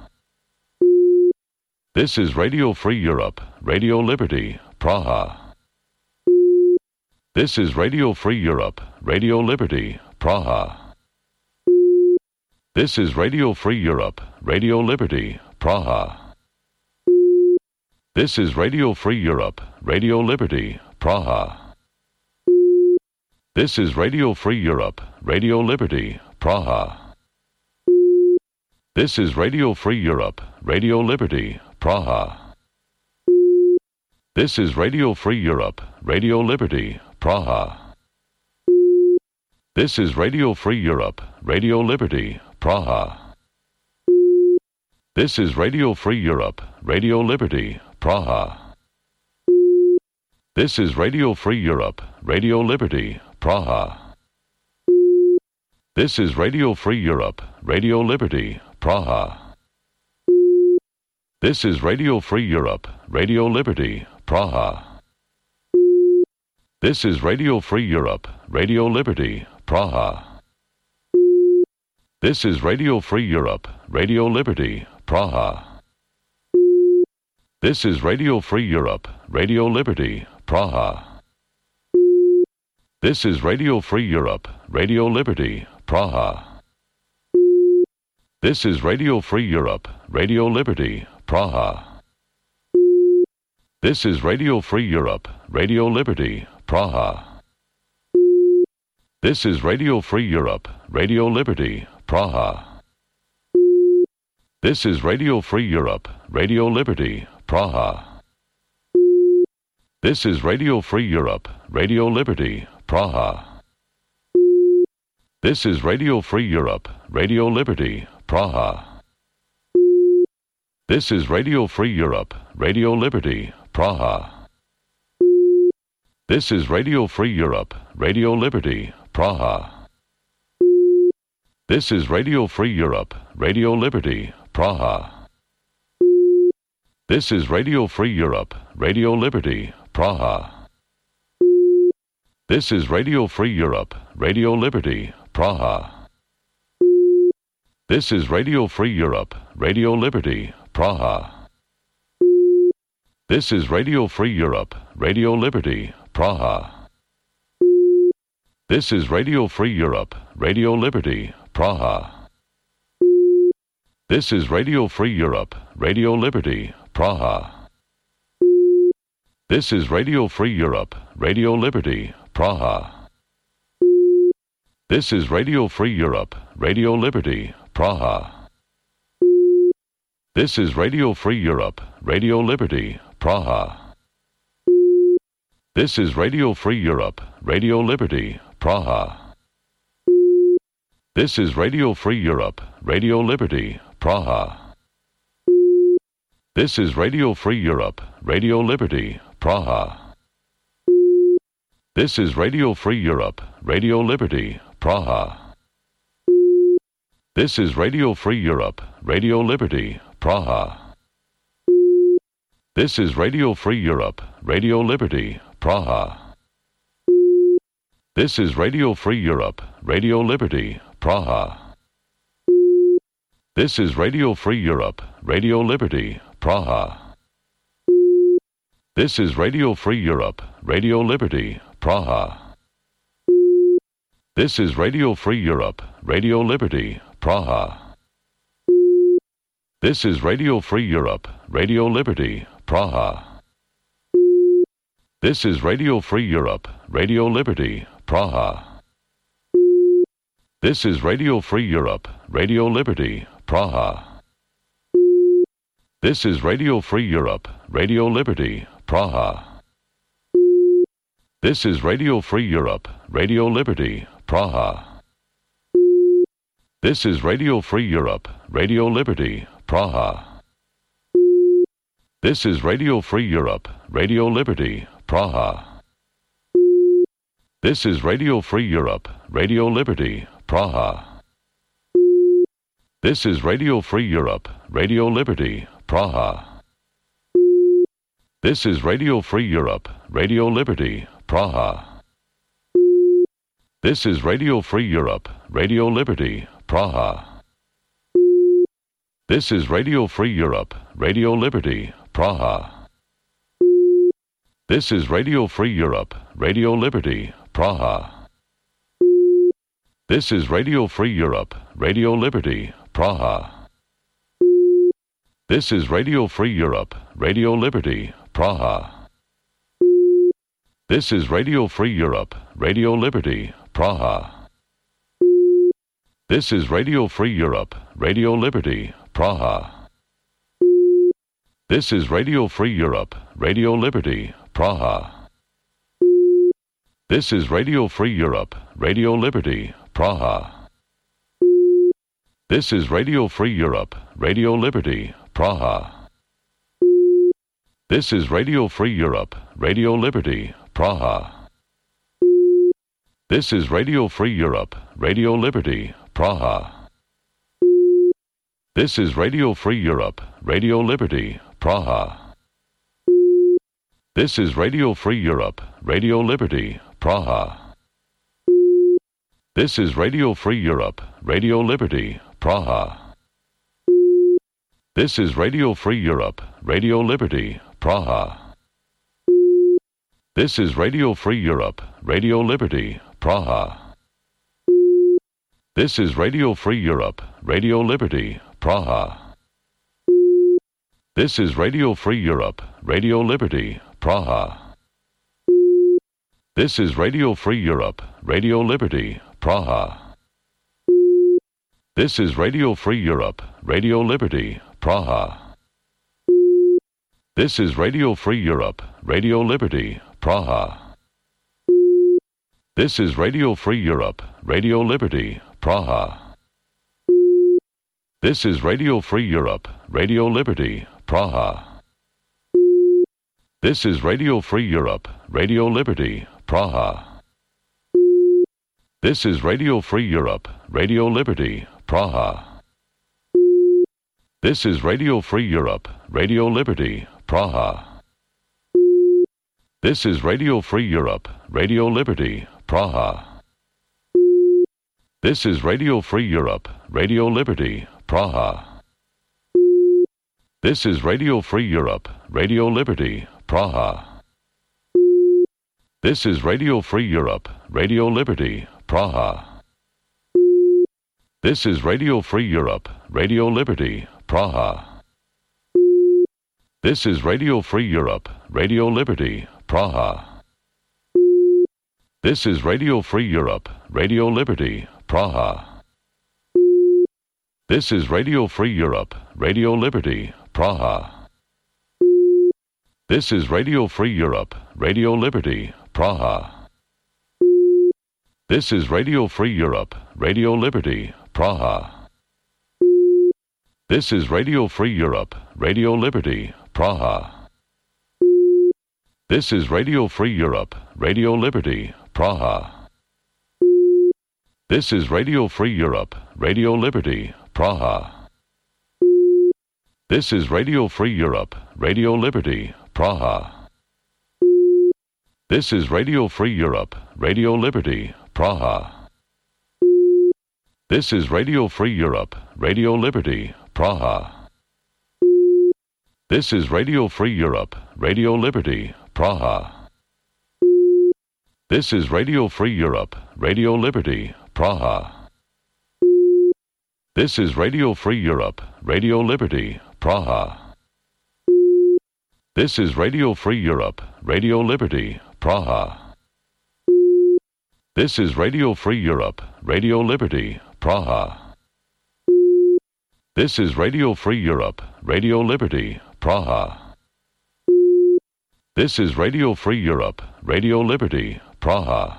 This is Radio Free Europe, Radio Liberty, Praha. This is Radio Free Europe, Radio Liberty, Praha. This is Radio Free Europe, Radio Liberty, Praha. This is Radio Free Europe, Radio Liberty, Praha. This is Radio Free Europe, Radio Liberty, Praha. This is Radio Free Europe, Radio Liberty, Praha. This is Radio Free Europe, Radio Liberty, Praha. This is Radio Free Europe, Radio Liberty, Praha. This is Radio Free Europe, Radio Liberty, Praha. This is Radio Free Europe, Radio Liberty, Praha. This is Radio Free Europe, Radio Liberty, Praha. This is Radio Free Europe, Radio Liberty, Praha. This is Radio Free Europe, Radio Liberty, Praha. This is Radio Free Europe, Radio Liberty, Praha. This is Radio Free Europe, Radio Liberty, Praha. This is Radio Free Europe, Radio Liberty, Praha. This is Radio Free Europe, Radio Liberty, Praha. This is Radio Free Europe, Radio Liberty, Praha. This is Radio Free Europe, Radio Liberty, Praha. This is Radio Free Europe, Radio Liberty, Praha. This is Radio Free Europe, Radio Liberty, Praha. This is Radio Free Europe, Radio Liberty, Praha. This is Radio Free Europe, Radio Liberty, Praha. This is Radio Free Europe, Radio Liberty, Praha. This is Radio Free Europe, Radio Liberty, Praha. This is Radio Free Europe, Radio Liberty, Praha. This is Radio Free Europe, Radio Liberty, Praha. This is Radio Free Europe, Radio Liberty, Praha. This is Radio Free Europe, Radio Liberty, Praha. This is Radio Free Europe, Radio Liberty, Praha. This is Radio Free Europe, Radio Liberty, Praha. This is Radio Free Europe, Radio Liberty, Praha. This is Radio Free Europe, Radio Liberty, Praha. This is Radio Free Europe, Radio Liberty, Praha. This is Radio Free Europe, Radio Liberty, Praha. This is Radio Free Europe, Radio Liberty, Praha. This is Radio Free Europe, Radio Liberty, Praha. This is Radio Free Europe, Radio Liberty, Praha. This is Radio Free Europe, Radio Liberty, Praha. This is Radio Free Europe, Radio Liberty, Praha. This is Radio Free Europe, Radio Liberty, Praha. This is Radio Free Europe, Radio Liberty, Praha. This is Radio Free Europe, Radio Liberty, Praha. This is Radio Free Europe, Radio Liberty, Praha. This is Radio Free Europe, Radio Liberty, Praha. This is Radio Free Europe, Radio Liberty, Praha. This is Radio Free Europe, Radio Liberty, Praha. This is Radio Free Europe, Radio Liberty, Praha. This is Radio Free Europe, Radio Liberty, Praha. This is Radio Free Europe, Radio Liberty, Praha. This is Radio Free Europe, Radio Liberty, Praha. This is Radio Free Europe, Radio Liberty, Praha. This is Radio Free Europe, Radio Liberty, Praha. This is Radio Free Europe, Radio Liberty, Praha. This is Radio Free Europe, Radio Liberty, Praha. This is Radio Free Europe, Radio Liberty, Praha. This is Radio Free Europe, Radio Liberty, Praha. This is Radio Free Europe, Radio Liberty, Praha. This is Radio Free Europe, Radio Liberty, Praha. This is Radio Free Europe, Radio Liberty, Praha. This is Radio Free Europe, Radio Liberty, Praha. This is Radio Free Europe, Radio Liberty, Praha. This is Radio Free Europe, Radio Liberty, Praha. This is Radio Free Europe, Radio Liberty, Praha. This is Radio Free Europe, Radio Liberty, Praha. This is Radio Free Europe, Radio Liberty, Praha. This is Radio Free Europe, Radio Liberty, Praha. This is Radio Free Europe, Radio Liberty, Praha. This is Radio Free Europe, Radio Liberty, Praha. This is Radio Free Europe, Radio Liberty, Praha. This is Radio Free Europe, Radio Liberty, Praha. This is Radio Free Europe, Radio Liberty, Praha. This is Radio Free Europe, Radio Liberty, Praha. This is Radio Free Europe, Radio Liberty, Praha. This is Radio Free Europe, Radio Liberty, Praha. This is Radio Free Europe, Radio Liberty, Praha. This is Radio Free Europe, Radio Liberty, Praha. This is Radio Free Europe, Radio Liberty, Praha. This is Radio Free Europe, Radio Liberty, Praha. This is Radio Free Europe, Radio Liberty, Praha. This is Radio Free Europe, Radio Liberty, Praha. This is Radio Free Europe, Radio Liberty, Praha. This is Radio Free Europe, Radio Liberty, Praha. This is Radio Free Europe, Radio Liberty, Praha. This is Radio Free Europe, Radio Liberty, Praha. This is Radio Free Europe, Radio Liberty, Praha. This is Radio Free Europe, Radio Liberty, Praha. This is Radio Free Europe, Radio Liberty, Praha. This is Radio Free Europe, Radio Liberty, Praha. This is Radio Free Europe, Radio Liberty, Praha. This is Radio Free Europe, Radio Liberty, Praha. This is Radio Free Europe, Radio Liberty, Praha. This is Radio Free Europe, Radio Liberty, Praha. This is Radio Free Europe, Radio Liberty, Praha. This is Radio Free Europe, Radio Liberty, Praha. This is Radio Free Europe, Radio Liberty, Praha. This is Radio Free Europe, Radio Liberty, Praha. This is Radio Free Europe, Radio Liberty, Praha. This is Radio Free Europe, Radio Liberty, Praha. This is Radio Free Europe, Radio Liberty, Praha. This is Radio Free Europe, Radio Liberty, Praha. This is Radio Free Europe, Radio Liberty, Praha. This is Radio Free Europe, Radio Liberty, Praha. This is Radio Free Europe, Radio Liberty, Praha.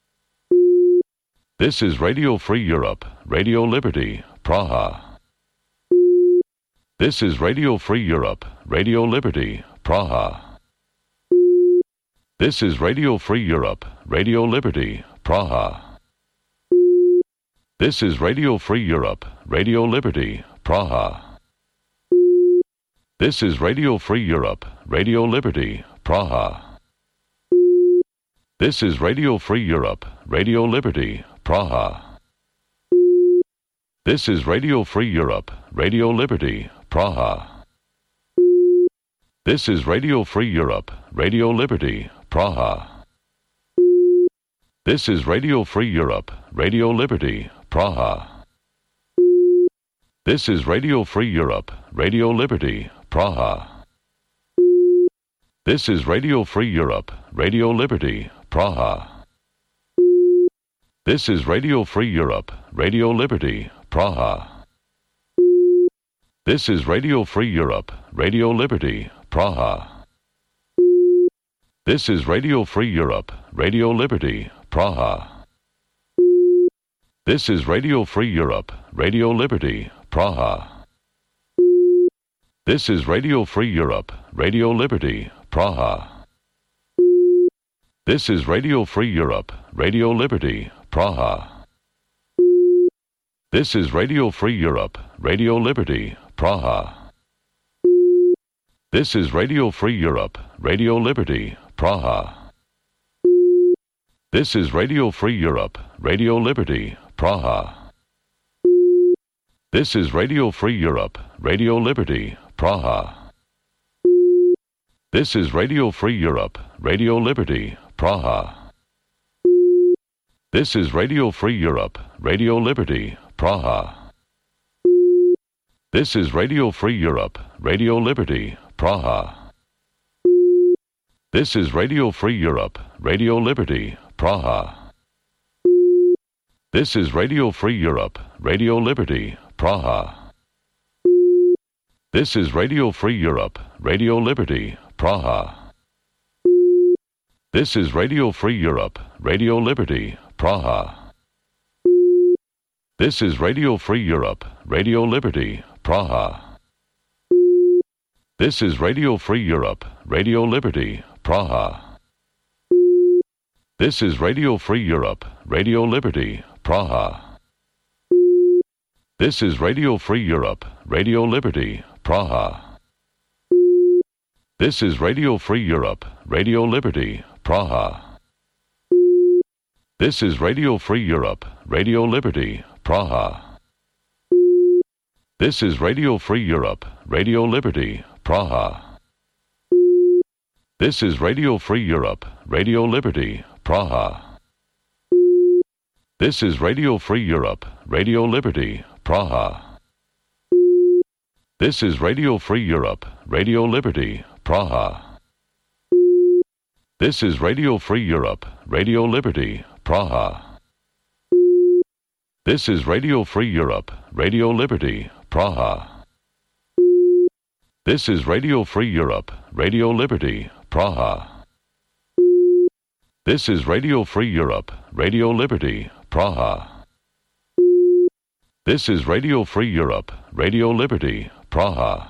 This is Radio Free Europe, Radio Liberty, Praha. This is Radio Free Europe, Radio Liberty, Praha. This is Radio Free Europe, Radio Liberty, Praha. This is Radio Free Europe, Radio Liberty, Praha. This is Radio Free Europe, Radio Liberty, Praha. This is Radio Free Europe, Radio Liberty, Praha. This is Radio Free Europe, Radio Liberty, Praha. This is Radio Free Europe, Radio Liberty, Praha. This is Radio Free Europe, Radio Liberty, Praha. This is Radio Free Europe, Radio Liberty, Praha. This is Radio Free Europe, Radio Liberty, Praha. This is Radio Free Europe, Radio Liberty, Praha. This is Radio Free Europe, Radio Liberty, Praha. This is Radio Free Europe, Radio Liberty, Praha. This is Radio Free Europe, Radio Liberty, Praha. This is Radio Free Europe, Radio Liberty, Praha. This is Radio Free Europe, Radio Liberty, Praha. This is Radio Free Europe, Radio Liberty, Praha. This is Radio Free Europe, Radio Liberty, Praha. This is Radio Free Europe, Radio Liberty, Praha. This is Radio Free Europe, Radio Liberty, Praha. This is Radio Free Europe, Radio Liberty, Praha. This is Radio Free Europe, Radio Liberty, Praha. This is Radio Free Europe, Radio Liberty, Praha. This is Radio Free Europe, Radio Liberty, Praha. This is Radio Free Europe, Radio Liberty, Praha. This is Radio Free Europe, Radio Liberty, Praha. This is Radio Free Europe, Radio Liberty, Praha. This is Radio Free Europe, Radio Liberty, Praha. This is Radio Free Europe, Radio Liberty, Praha. This is Radio Free Europe, Radio Liberty, Praha. This is Radio Free Europe, Radio Liberty, Praha. This is Radio Free Europe, Radio Liberty, Praha. This is Radio Free Europe, Radio Liberty, Praha. This is Radio Free Europe, Radio Liberty, Praha. This is Radio Free Europe, Radio Liberty, Praha. This is Radio Free Europe, Radio Liberty, Praha. This is Radio Free Europe, Radio Liberty, Praha. This is Radio Free Europe, Radio Liberty, Praha. This is Radio Free Europe, Radio Liberty, Praha. This is Radio Free Europe, Radio Liberty, Praha. This is Radio Free Europe, Radio Liberty, Praha. This is Radio Free Europe, Radio Liberty, Praha.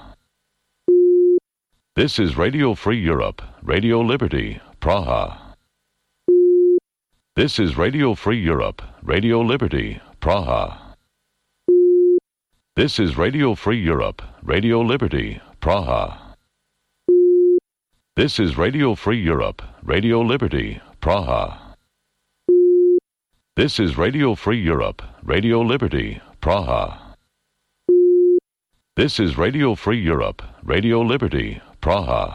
This is Radio Free Europe, Radio Liberty, Praha. This is Radio Free Europe, Radio Liberty, Praha. This is Radio Free Europe, Radio Liberty, Praha. This is Radio Free Europe, Radio Liberty, Praha. This is Radio Free Europe, Radio Liberty, Praha. This is Radio Free Europe, Radio Liberty, Praha.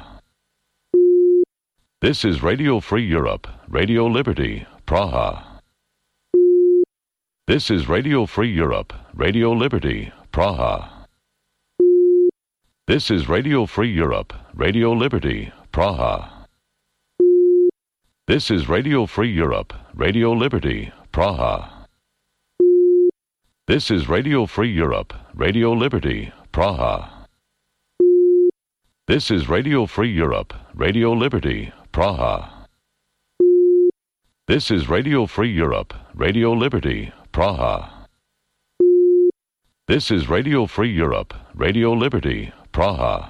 This is Radio Free Europe, Radio Liberty, Praha. This is Radio Free Europe, Radio Liberty, Praha. This is Radio Free Europe, Radio Liberty, Praha. This is Radio Free Europe, Radio Liberty, Praha. This is Radio Free Europe, Radio Liberty, Praha. This is Radio Free Europe, Radio Liberty, Praha. This is Radio Free Europe, Radio Liberty, Praha. This is Radio Free Europe, Radio Liberty, Praha.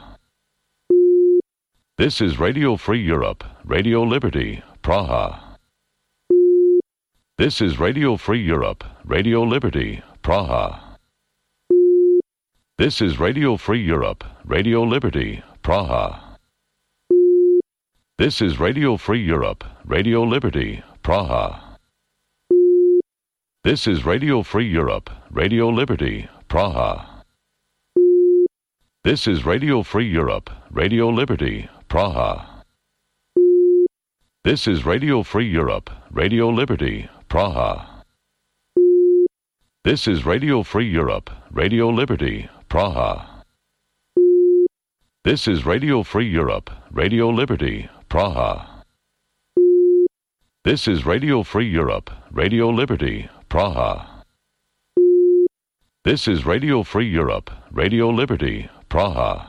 This is Radio Free Europe, Radio Liberty, Praha. This is Radio Free Europe, Radio Liberty, Praha. This is Radio Free Europe, Radio Liberty, Praha. This is Radio Free Europe, Radio Liberty, Praha. This is Radio Free Europe, Radio Liberty, Praha. This is Radio Free Europe, Radio Liberty, Praha. This is Radio Free Europe, Radio Liberty, Praha. This is Radio Free Europe, Radio Liberty, Praha. This is Radio Free Europe, Radio Liberty, Praha. This is Radio Free Europe, Radio Liberty, Praha. This is Radio Free Europe, Radio Liberty, Praha.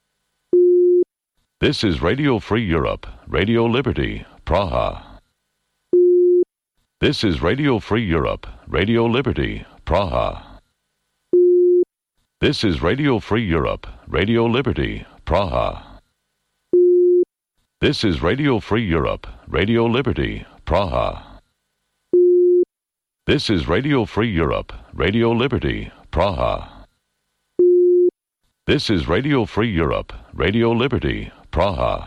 This is Radio Free Europe, Radio Liberty, Praha. This is Radio Free Europe, Radio Liberty, Praha. This is Radio Free Europe, Radio Liberty, Praha. This is Radio Free Europe, Radio Liberty, Praha. This is Radio Free Europe, Radio Liberty, Praha. This is Radio Free Europe, Radio Liberty, Praha.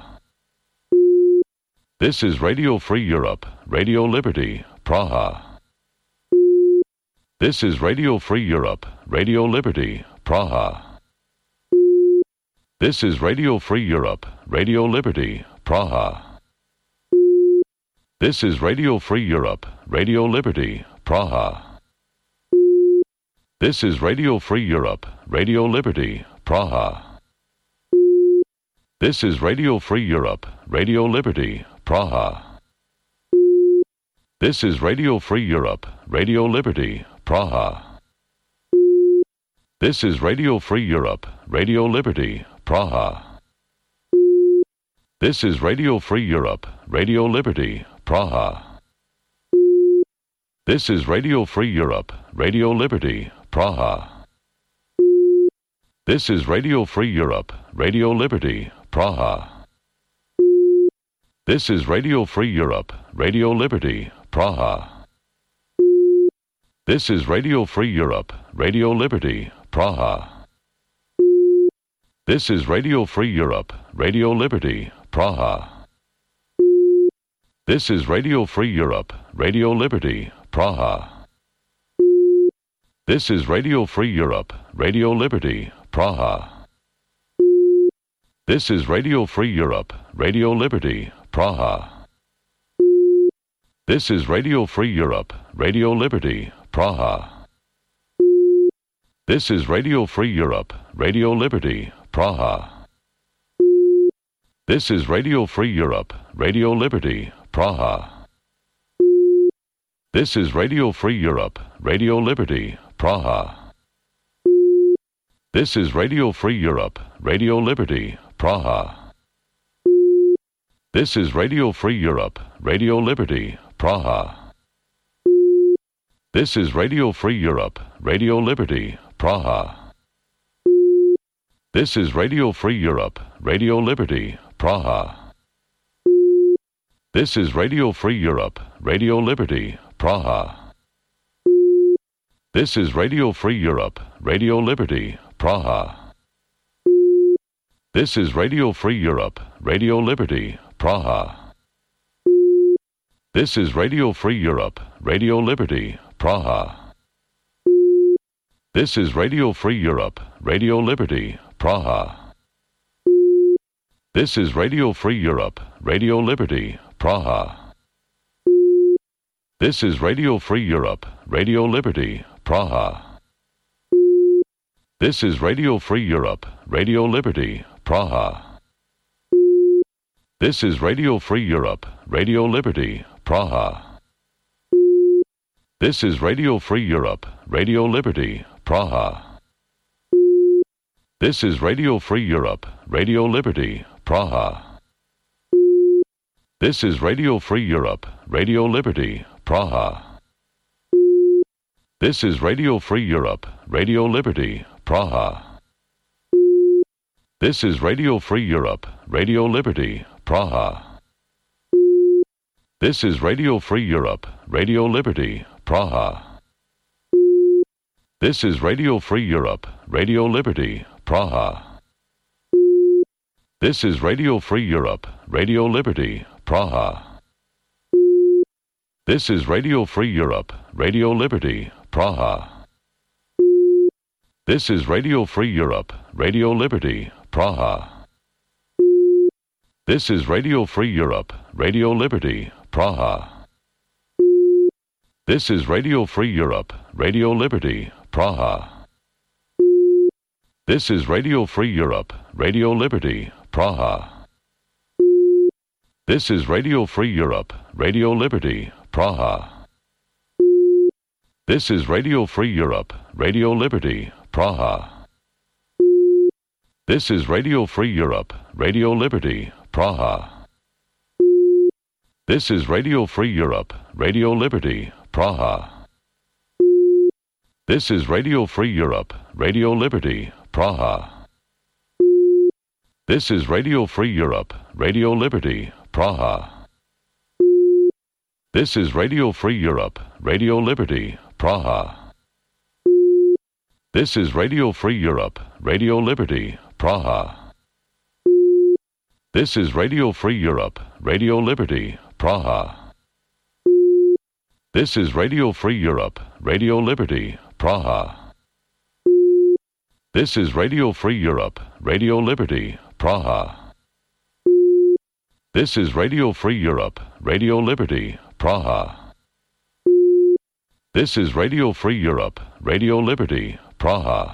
This is Radio Free Europe, Radio Liberty, Praha. This is Radio Free Europe, Radio Liberty, Praha. This is Radio Free Europe, Radio Liberty, Praha. This is Radio Free Europe, Radio Liberty, Praha. This is Radio Free Europe, Radio Liberty, Praha. This is Radio Free Europe, Radio Liberty, Praha. This is Radio Free Europe, Radio Liberty, Praha. This is Radio Free Europe, Radio Liberty, Praha. This is Radio Free Europe, Radio Liberty, Praha. This is Radio Free Europe, Radio Liberty, Praha. This is Radio Free Europe, Radio Liberty, Praha. This is Radio Free Europe, Radio Liberty, Praha. This is Radio Free Europe, Radio Liberty, Praha. This is Radio Free Europe, Radio Liberty, Praha. This is Radio Free Europe, Radio Liberty, Praha. This is Radio Free Europe, Radio Liberty, Praha. This is Radio Free Europe, Radio Liberty, Praha. This is Radio Free Europe, Radio Liberty, Praha. This is Radio Free Europe, Radio Liberty, Praha. This is Radio Free Europe, Radio Liberty, Praha. This is Radio Free Europe, Radio Liberty, Praha. This is Radio Free Europe, Radio Liberty, Praha. This is Radio Free Europe, Radio Liberty, Praha. This is Radio Free Europe, Radio Liberty, Praha. This is Radio Free Europe, Radio Liberty, Praha. This is Radio Free Europe, Radio Liberty, Praha. This is Radio Free Europe, Radio Liberty, Praha. This is Radio Free Europe, Radio Liberty, Praha. This is Radio Free Europe, Radio Liberty, Praha. This is Radio Free Europe, Radio Liberty, Praha. This is Radio Free Europe, Radio Liberty, Praha. This is Radio Free Europe, Radio Liberty, Praha. This is Radio Free Europe, Radio Liberty, Praha. This is Radio Free Europe, Radio Liberty, Praha. This is Radio Free Europe, Radio Liberty, Praha. This is Radio Free Europe, Radio Liberty, Praha. This is Radio Free Europe, Radio Liberty, Praha. This is Radio Free Europe, Radio Liberty, Praha. This is Radio Free Europe, Radio Liberty, Praha. This is Radio Free Europe, Radio Liberty, Praha. This is Radio Free Europe, Radio Liberty, Praha. This is Radio Free Europe, Radio Liberty, Praha. This is Radio Free Europe, Radio Liberty, Praha. This is Radio Free Europe, Radio Liberty, Praha. This is Radio Free Europe, Radio Liberty, Praha. This is Radio Free Europe, Radio Liberty, Praha. This is Radio Free Europe, Radio Liberty, Praha. This is Radio Free Europe, Radio Liberty, Praha. This is Radio Free Europe, Radio Liberty, Praha. This is Radio Free Europe, Radio Liberty, Praha. This is Radio Free Europe, Radio Liberty, Praha. This is Radio Free Europe, Radio Liberty, Praha. This is Radio Free Europe, Radio Liberty, Praha. This is Radio Free Europe, Radio Liberty, Praha. This is Radio Free Europe, Radio Liberty, Praha. This is Radio Free Europe, Radio Liberty, Praha. This is Radio Free Europe, Radio Liberty, Praha. This is Radio Free Europe, Radio Liberty, Praha. This is Radio Free Europe, Radio Liberty, Praha. This is Radio Free Europe, Radio Liberty, Praha.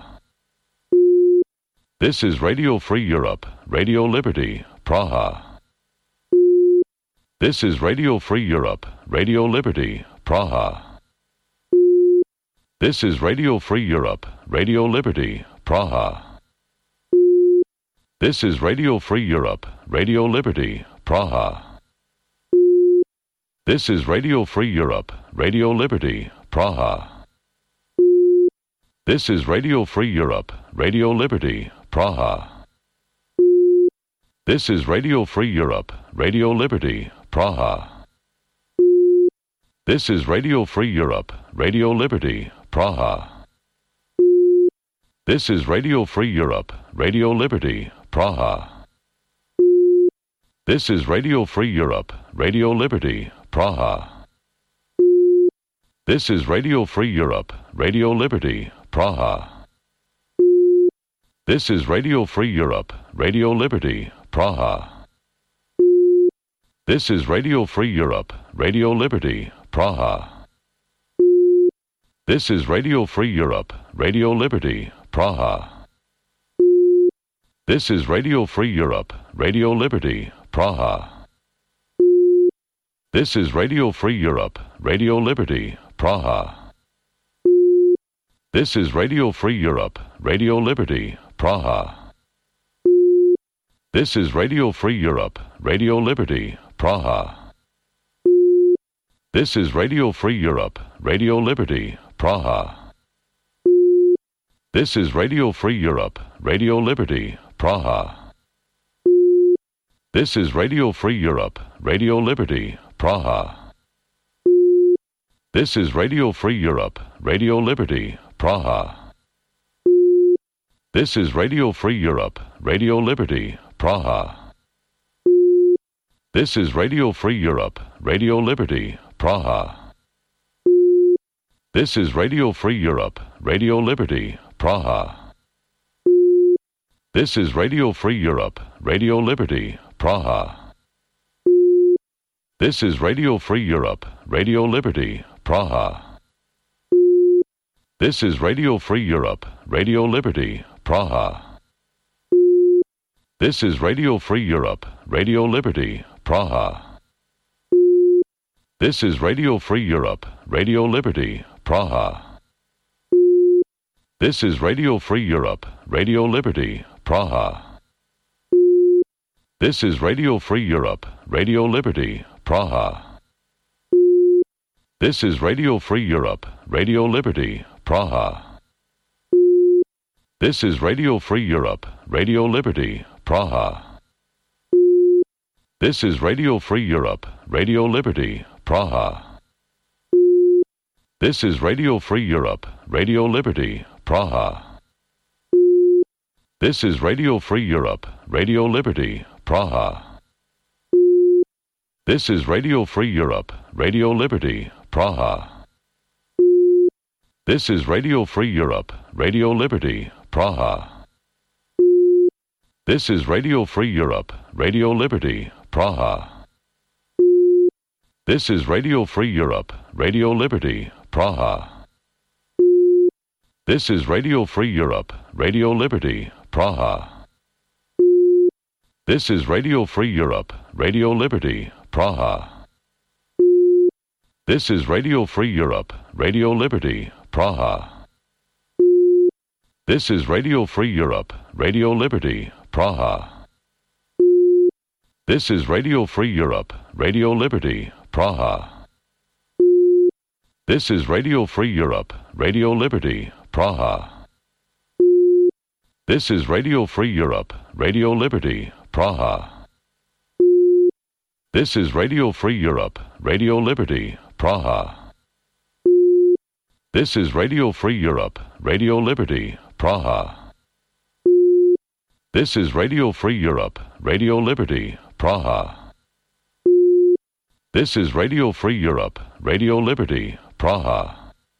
This is Radio Free Europe, Radio Liberty, Praha. This is Radio Free Europe, Radio Liberty, Praha. This is Radio Free Europe, Radio Liberty, Praha. This is Radio Free Europe, Radio Liberty, Praha. This is Radio Free Europe, Radio Liberty, Praha. This is Radio Free Europe, Radio Liberty, Praha. This is Radio Free Europe, Radio Liberty, Praha. This is Radio Free Europe, Radio Liberty, Praha. This is Radio Free Europe, Radio Liberty, Praha. This is Radio Free Europe, Radio Liberty, Praha. This is Radio Free Europe, Radio Liberty, Praha. This is Radio Free Europe, Radio Liberty, Praha. This is Radio Free Europe, Radio Liberty, Praha. This is Radio Free Europe, Radio Liberty, Praha. This is Radio Free Europe, Radio Liberty, Praha. This is Radio Free Europe, Radio Liberty, Praha. This is Radio Free Europe, Radio Liberty, Praha. This is Radio Free Europe, Radio Liberty, Praha. This is Radio Free Europe, Radio Liberty, Praha. This is Radio Free Europe, Radio Liberty, Praha. This is Radio Free Europe, Radio Liberty, Praha. This is Radio Free Europe, Radio Liberty, Praha. This is Radio Free Europe, Radio Liberty, Praha. This is Radio Free Europe, Radio Liberty, Praha. This is Radio Free Europe, Radio Liberty, Praha. This is Radio Free Europe, Radio Liberty, Praha. This is Radio Free Europe, Radio Liberty, Praha. This is Radio Free Europe, Radio Liberty, Praha. This is Radio Free Europe, Radio Liberty, Praha. This is Radio Free Europe, Radio Liberty, Praha. This is Radio Free Europe, Radio Liberty, Praha. This is Radio Free Europe, Radio Liberty, Praha. This is Radio Free Europe, Radio Liberty, Praha. This is Radio Free Europe, Radio Liberty, Praha. This is Radio Free Europe, Radio Liberty, Praha. This is Radio Free Europe, Radio Liberty, Praha. This is Radio Free Europe, Radio Liberty, Praha. This is Radio Free Europe, Radio Liberty, Praha. This is Radio Free Europe, Radio Liberty, Praha. This is Radio Free Europe, Radio Liberty, Praha. This is Radio Free Europe, Radio Liberty, Praha. This is Radio Free Europe, Radio Liberty, Praha. This is Radio Free Europe, Radio Liberty, Praha. This is Radio Free Europe, Radio Liberty, Praha. This is Radio Free Europe, Radio Liberty, Praha. This is Radio Free Europe, Radio Liberty, Praha. This is Radio Free Europe, Radio Liberty, Praha. This is Radio Free Europe, Radio Liberty, Praha. This is Radio Free Europe, Radio Liberty, Praha. This is Radio Free Europe, Radio Liberty, Praha. This is Radio Free Europe, Radio Liberty, Praha. This is Radio Free Europe, Radio Liberty, Praha.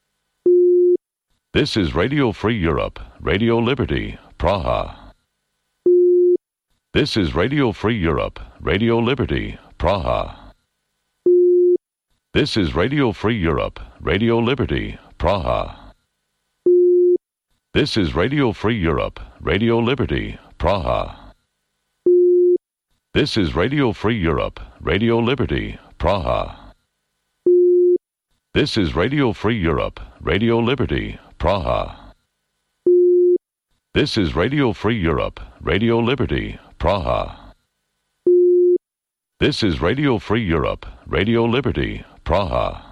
This is Radio Free Europe, Radio Liberty, Praha. This is Radio Free Europe, Radio Liberty, Praha. This is Radio Free Europe, Radio Liberty, Praha. This is Radio Free Europe, Radio Liberty, Praha. This is Radio Free Europe, Radio Liberty, Praha. This is Radio Free Europe, Radio Liberty, Praha. This is Radio Free Europe, Radio Liberty, Praha. This is Radio Free Europe, Radio Liberty, Praha.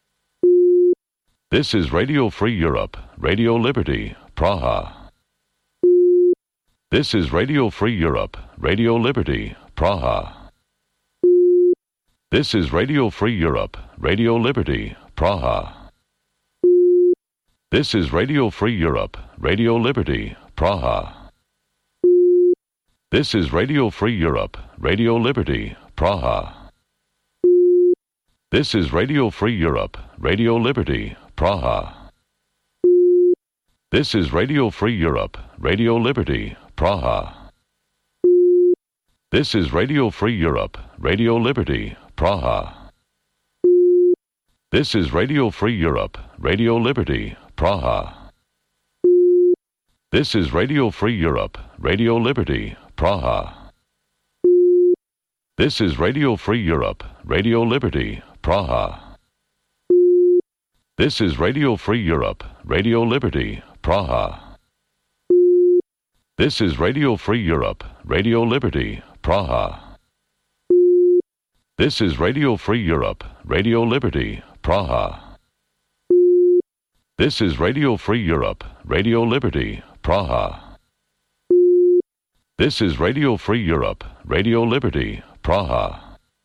This is Radio Free Europe, Radio Liberty, Praha. This is Radio Free Europe, Radio Liberty, Praha. This is Radio Free Europe, Radio Liberty, Praha. This is Radio Free Europe, Radio Liberty, Praha. This is Radio Free Europe, Radio Liberty, Praha. This is Radio Free Europe, Radio Liberty, Praha. This is Radio Free Europe, Radio Liberty, Praha. This is Radio Free Europe, Radio Liberty, Praha. This is Radio Free Europe, Radio Liberty, Praha. This is Radio Free Europe, Radio Liberty, Praha. This is Radio Free Europe, Radio Liberty, Praha. This is Radio Free Europe, Radio Liberty, Praha. This is Radio Free Europe, Radio Liberty, Praha. This is Radio Free Europe, Radio Liberty, Praha. This is Radio Free Europe, Radio Liberty, Praha. This is Radio Free Europe, Radio Liberty, Praha.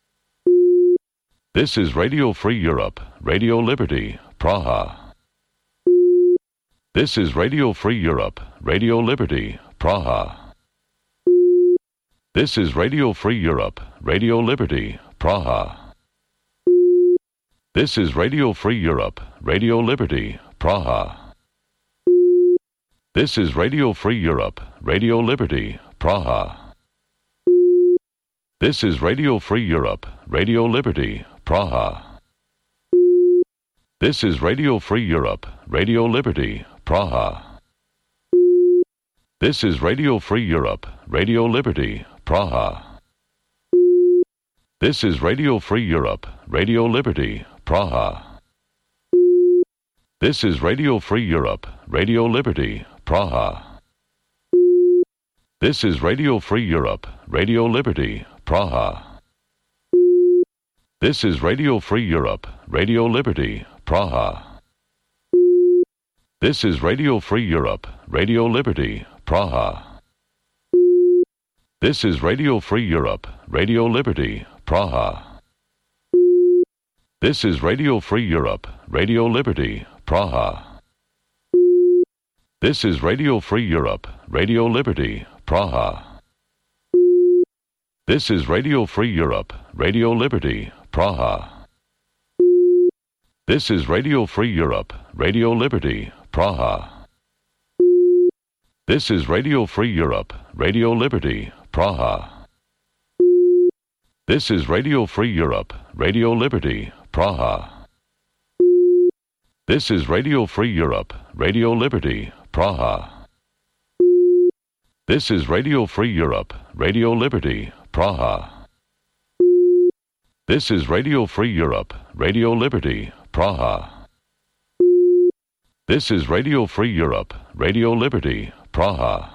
This is Radio Free Europe, Radio Liberty, Praha. This is Radio Free Europe, Radio Liberty, Praha. This is Radio Free Europe, Radio Liberty, Praha. This is Radio Free Europe, Radio Liberty, Praha. This is Radio Free Europe, Radio Liberty, Praha. This is Radio Free Europe, Radio Liberty, Praha. This is Radio Free Europe, Radio Liberty, Praha. This is Radio Free Europe, Radio Liberty, Praha. This is Radio Free Europe, Radio Liberty, Praha. This is Radio Free Europe, Radio Liberty, Praha. This is Radio Free Europe, Radio Liberty, Praha. This is Radio Free Europe, Radio Liberty, Praha. This is Radio Free Europe, Radio Liberty, Praha. This is Radio Free Europe, Radio Liberty, Praha. This is Radio Free Europe, Radio Liberty, Praha. This is Radio Free Europe, Radio Liberty, Praha. This is Radio Free Europe, Radio Liberty, Praha. This is Radio Free Europe, Radio Liberty, Praha. This is Radio Free Europe, Radio Liberty, Praha. This is Radio Free Europe, Radio Liberty, Praha. This is Radio Free Europe, Radio Liberty, Praha. This is Radio Free Europe, Radio Liberty, Praha. This is Radio Free Europe, Radio Liberty, Praha. This is Radio Free Europe, Radio Liberty, Praha.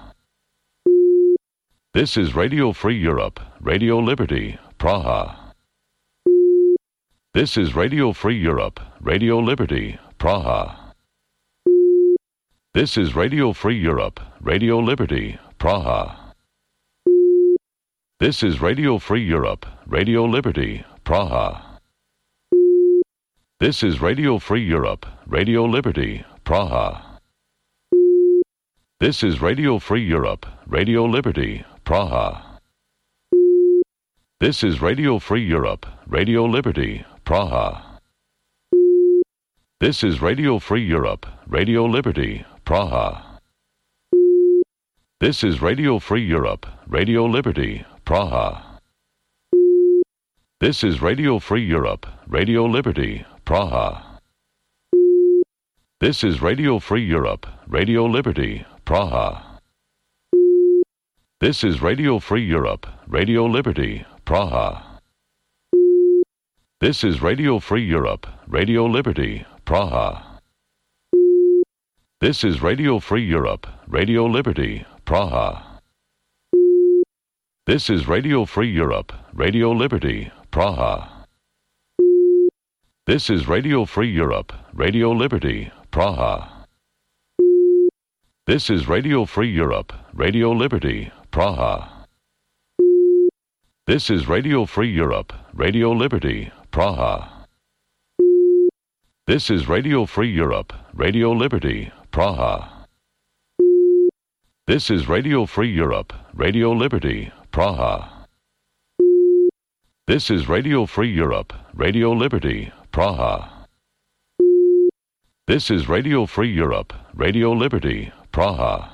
This is Radio Free Europe, Radio Liberty, Praha. This is Radio Free Europe, Radio Liberty, Praha. This is Radio Free Europe, Radio Liberty, Praha. This is Radio Free Europe, Radio Liberty, Praha. This is Radio Free Europe, Radio Liberty, Praha. This is Radio Free Europe, Radio Liberty, Praha. This is Radio Free Europe, Radio Liberty, Praha. This is Radio Free Europe, Radio Liberty, Praha. This is Radio Free Europe, Radio Liberty, Praha. This is Radio Free Europe, Radio Liberty, Praha. This is Radio Free Europe, Radio Liberty, Praha. This is Radio Free Europe, Radio Liberty, Praha. This is Radio Free Europe, Radio Liberty, Praha. This is Radio Free Europe, Radio Liberty, Praha. This is Radio Free Europe, Radio Liberty, Praha. This is Radio Free Europe, Radio Liberty, Praha. This is Radio Free Europe, Radio Liberty, Praha. This is Radio Free Europe, Radio Liberty, Praha. This is Radio Free Europe, Radio Liberty, Praha. This is Radio Free Europe, Radio Liberty, Praha. This is Radio Free Europe, Radio Liberty, Praha. This is Radio Free Europe, Radio Liberty, Praha.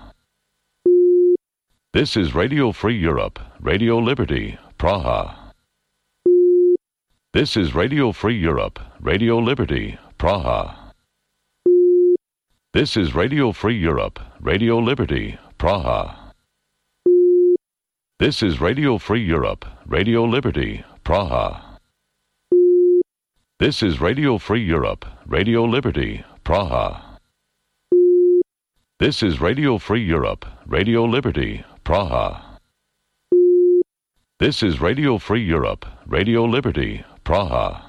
This is Radio Free Europe, Radio Liberty, Praha. This is Radio Free Europe, Radio Liberty, Praha. This is Radio Free Europe, Radio Liberty, Praha. This is Radio Free Europe, Radio Liberty, Praha. This is Radio Free Europe, Radio Liberty, Praha. This is Radio Free Europe, Radio Liberty, Praha. This is Radio Free Europe, Radio Liberty, Praha.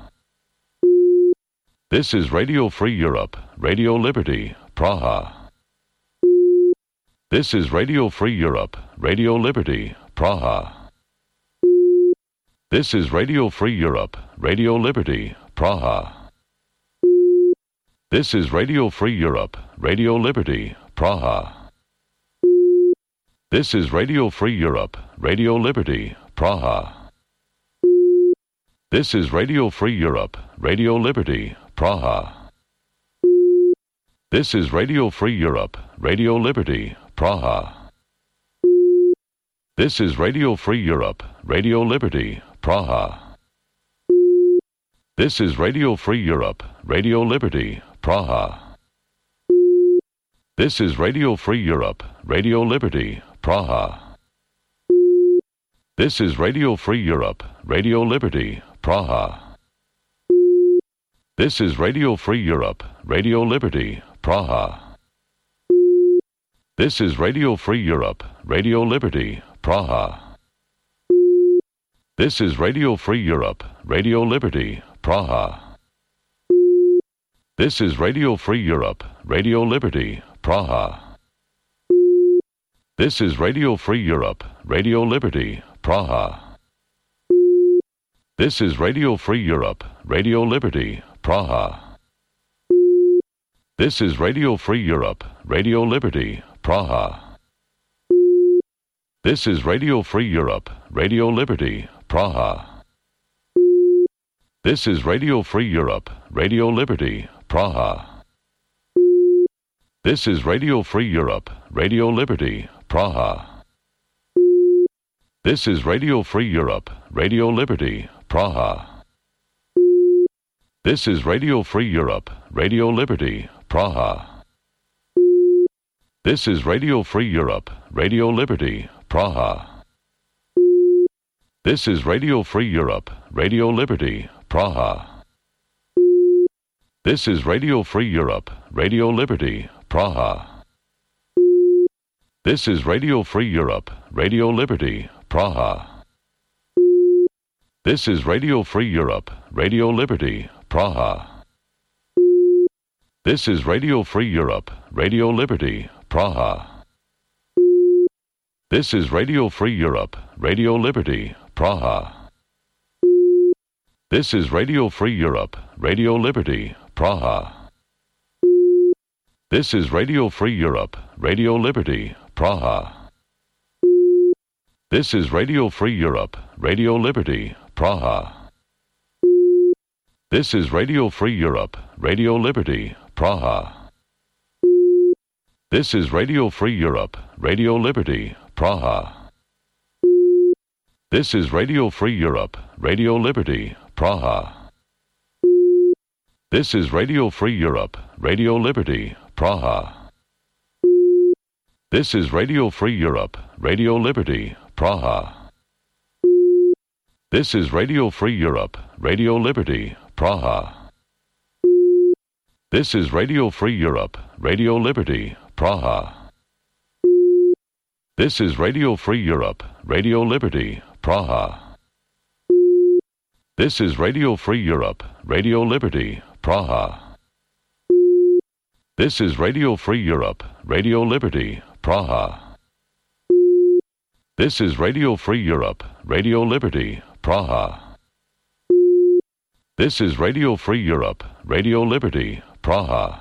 This is Radio Free Europe, Radio Liberty, Praha. This is Radio Free Europe, Radio Liberty, Praha. This is Radio Free Europe, Radio Liberty, Praha. This is Radio Free Europe, Radio Liberty, Praha. This is Radio Free Europe, Radio Liberty, Praha. This is Radio Free Europe, Radio Liberty, Praha. This is Radio Free Europe, Radio Liberty, Praha. This is Radio Free Europe, Radio Liberty, Praha. This is Radio Free Europe, Radio Liberty, Praha. This is Radio Free Europe, Radio Liberty, Praha. This is Radio Free Europe, Radio Liberty, Praha. This is Radio Free Europe, Radio Liberty, Praha. This is Radio Free Europe, Radio Liberty, Praha. This is Radio Free Europe, Radio Liberty, Praha. This is Radio Free Europe, Radio Liberty, Praha. This is Radio Free Europe, Radio Liberty, Praha. This is Radio Free Europe, Radio Liberty, Praha. This is Radio Free Europe, Radio Liberty, Praha. This is Radio Free Europe, Radio Liberty, Praha. This is Radio Free Europe, Radio Liberty, Praha. This is Radio Free Europe, Radio Liberty, Praha. This is Radio Free Europe, Radio Liberty, Praha. This is Radio Free Europe, Radio Liberty, Praha. This is Radio Free Europe, Radio Liberty, Praha. This is Radio Free Europe, Radio Liberty, Praha. This is Radio Free Europe, Radio Liberty, Praha. This is Radio Free Europe, Radio Liberty, Praha. This is Radio Free Europe, Radio Liberty, Praha. This is Radio Free Europe, Radio Liberty, Praha. This is Radio Free Europe, Radio Liberty, Praha. This is Radio Free Europe, Radio Liberty, Praha. This is Radio Free Europe, Radio Liberty, Praha. This is Radio Free Europe, Radio Liberty, Praha. This is Radio Free Europe, Radio Liberty, Praha. This is Radio Free Europe, Radio Liberty, Praha. This is Radio Free Europe, Radio Liberty, Praha. This is Radio Free Europe, Radio Liberty, Praha. This is Radio Free Europe, Radio Liberty, Praha. This is Radio Free Europe, Radio Liberty, Praha. This is Radio Free Europe, Radio Liberty, Praha. This is Radio Free Europe, Radio Liberty, Praha. This is Radio Free Europe, Radio Liberty, Praha. This is Radio Free Europe, Radio Liberty, Praha. This is Radio Free Europe, Radio Liberty, Praha. This is Radio Free Europe, Radio Liberty, Praha.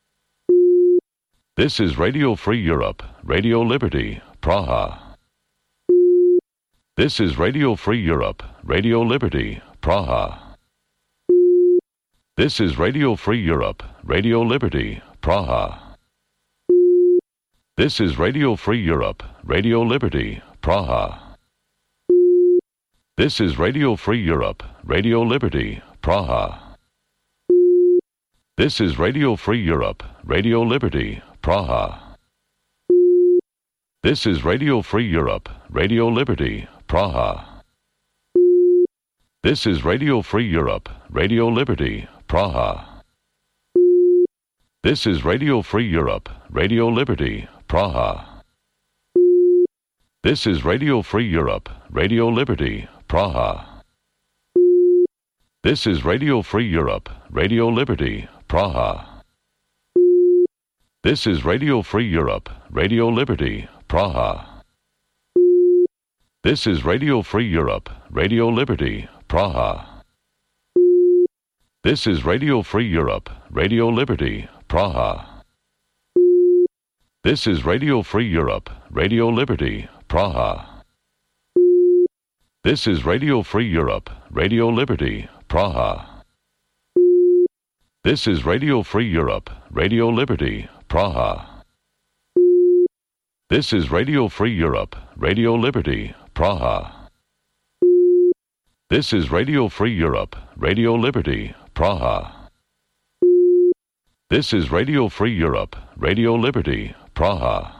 This is Radio Free Europe, Radio Liberty, Praha. This is Radio Free Europe, Radio Liberty, Praha. This is Radio Free Europe, Radio Liberty, Praha. This is Radio Free Europe, Radio Liberty, Praha. This is Radio Free Europe, Radio Liberty, Praha. This is Radio Free Europe, Radio Liberty, Praha. This is Radio Free Europe, Radio Liberty, Praha. This is Radio Free Europe, Radio Liberty, Praha. This is Radio Free Europe, Radio Liberty, Praha. This is Radio Free Europe, Radio Liberty, Praha. This is Radio Free Europe, Radio Liberty, Praha. This is Radio Free Europe, Radio Liberty, Praha. This is Radio Free Europe, Radio Liberty, Praha. This is Radio Free Europe, Radio Liberty, Praha. This is Radio Free Europe, Radio Liberty, Praha. This is Radio Free Europe, Radio Liberty, Praha. This is Radio Free Europe, Radio Liberty, Praha. This is Radio Free Europe, Radio Liberty, Praha. This is Radio Free Europe, Radio Liberty, Praha. This is Radio Free Europe, Radio Liberty, Praha.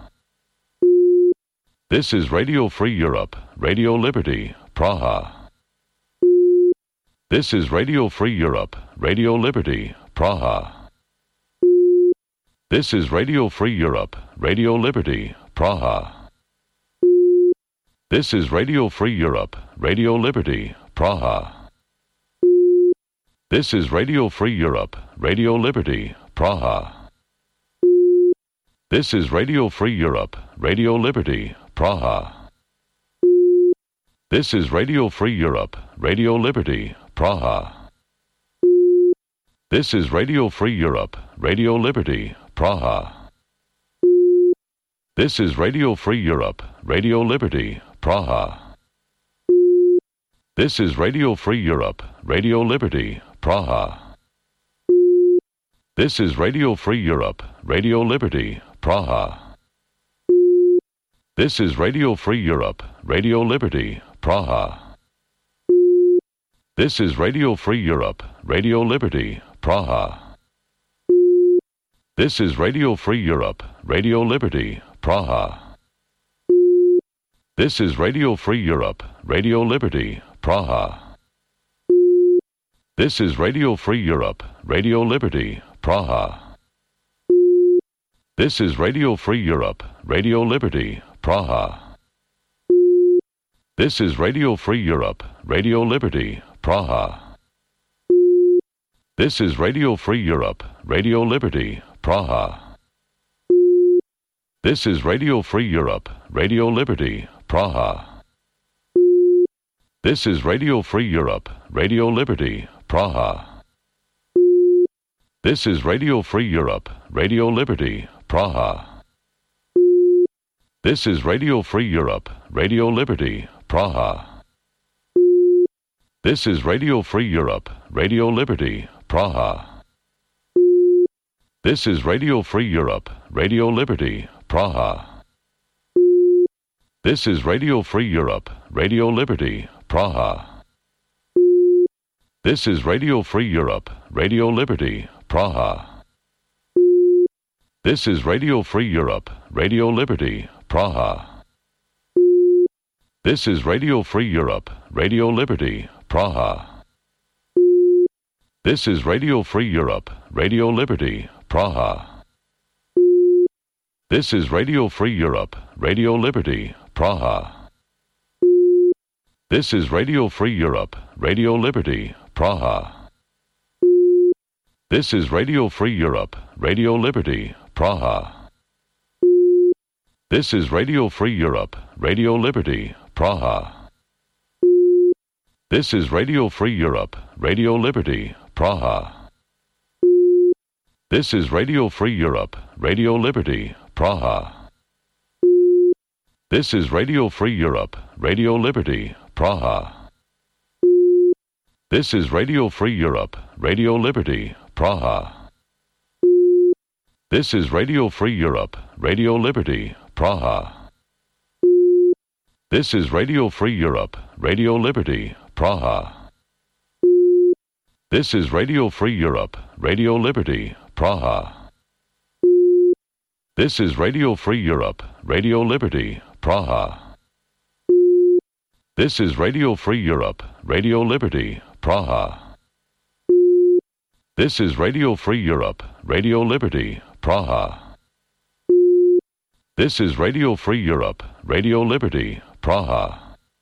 This is Radio Free Europe, Radio Liberty, Praha. This is Radio Free Europe, Radio Liberty, Praha. This is Radio Free Europe, Radio Liberty, Praha. This is Radio Free Europe, Radio Liberty, Praha. This is Radio Free Europe, Radio Liberty, Praha. This is Radio Free Europe, Radio Liberty, Praha. This is Radio Free Europe, Radio Liberty, Praha. This is Radio Free Europe, Radio Liberty, Praha. This is Radio Free Europe, Radio Liberty, Praha. This is Radio Free Europe, Radio Liberty, Praha. This is Radio Free Europe, Radio Liberty, Praha. This is Radio Free Europe, Radio Liberty, Praha. This is Radio Free Europe, Radio Liberty, Praha. This is Radio Free Europe, Radio Liberty, Praha. This is Radio Free Europe, Radio Liberty, Praha. This is Radio Free Europe, Radio Liberty, Praha. This is Radio Free Europe, Radio Liberty, Praha. This is Radio Free Europe, Radio Liberty, Praha. This is Radio Free Europe, Radio Liberty, Praha. This is Radio Free Europe, Radio Liberty, Praha. This is Radio Free Europe, Radio Liberty, Praha. This is Radio Free Europe, Radio Liberty, Praha. This is Radio Free Europe, Radio Liberty, Praha. This is Radio Free Europe, Radio Liberty, Praha. This is Radio Free Europe, Radio Liberty, Praha. This is Radio Free Europe, Radio Liberty, Praha. This is Radio Free Europe, Radio Liberty, Praha. This is Radio Free Europe, Radio Liberty, Praha. This is Radio Free Europe, Radio Liberty, Praha. This is Radio Free Europe, Radio Liberty, Praha. This is Radio Free Europe, Radio Liberty, Praha. This is Radio Free Europe, Radio Liberty, Praha. This is Radio Free Europe, Radio Liberty, Praha. This is Radio Free Europe, Radio Liberty, Praha. This is Radio Free Europe, Radio Liberty, Praha. This is Radio Free Europe, Radio Liberty, Praha. This is Radio Free Europe, Radio Liberty, Praha. This is Radio Free Europe, Radio Liberty, Praha. This is Radio Free Europe, Radio Liberty, Praha. This is Radio Free Europe, Radio Liberty, Praha. This is Radio Free Europe, Radio Liberty, Praha. This is Radio Free Europe, Radio Liberty, Praha. This is Radio Free Europe, Radio Liberty, Praha. This is Radio Free Europe, Radio Liberty, Praha. This is Radio Free Europe, Radio Liberty, Praha.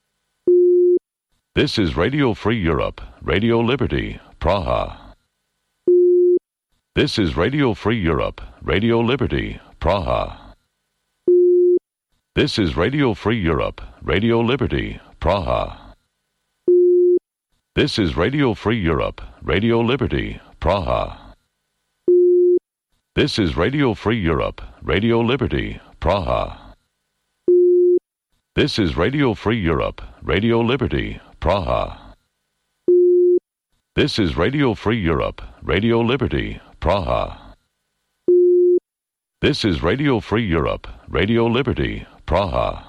This is Radio Free Europe, Radio Liberty, Praha. This is Radio Free Europe, Radio Liberty, Praha. This is Radio Free Europe, Radio Liberty, Praha. This is Radio Free Europe, Radio Liberty, Praha. This is Radio Free Europe, Radio Liberty, Praha. This is Radio Free Europe, Radio Liberty, Praha. This is Radio Free Europe, Radio Liberty, Praha. This is Radio Free Europe, Radio Liberty, Praha.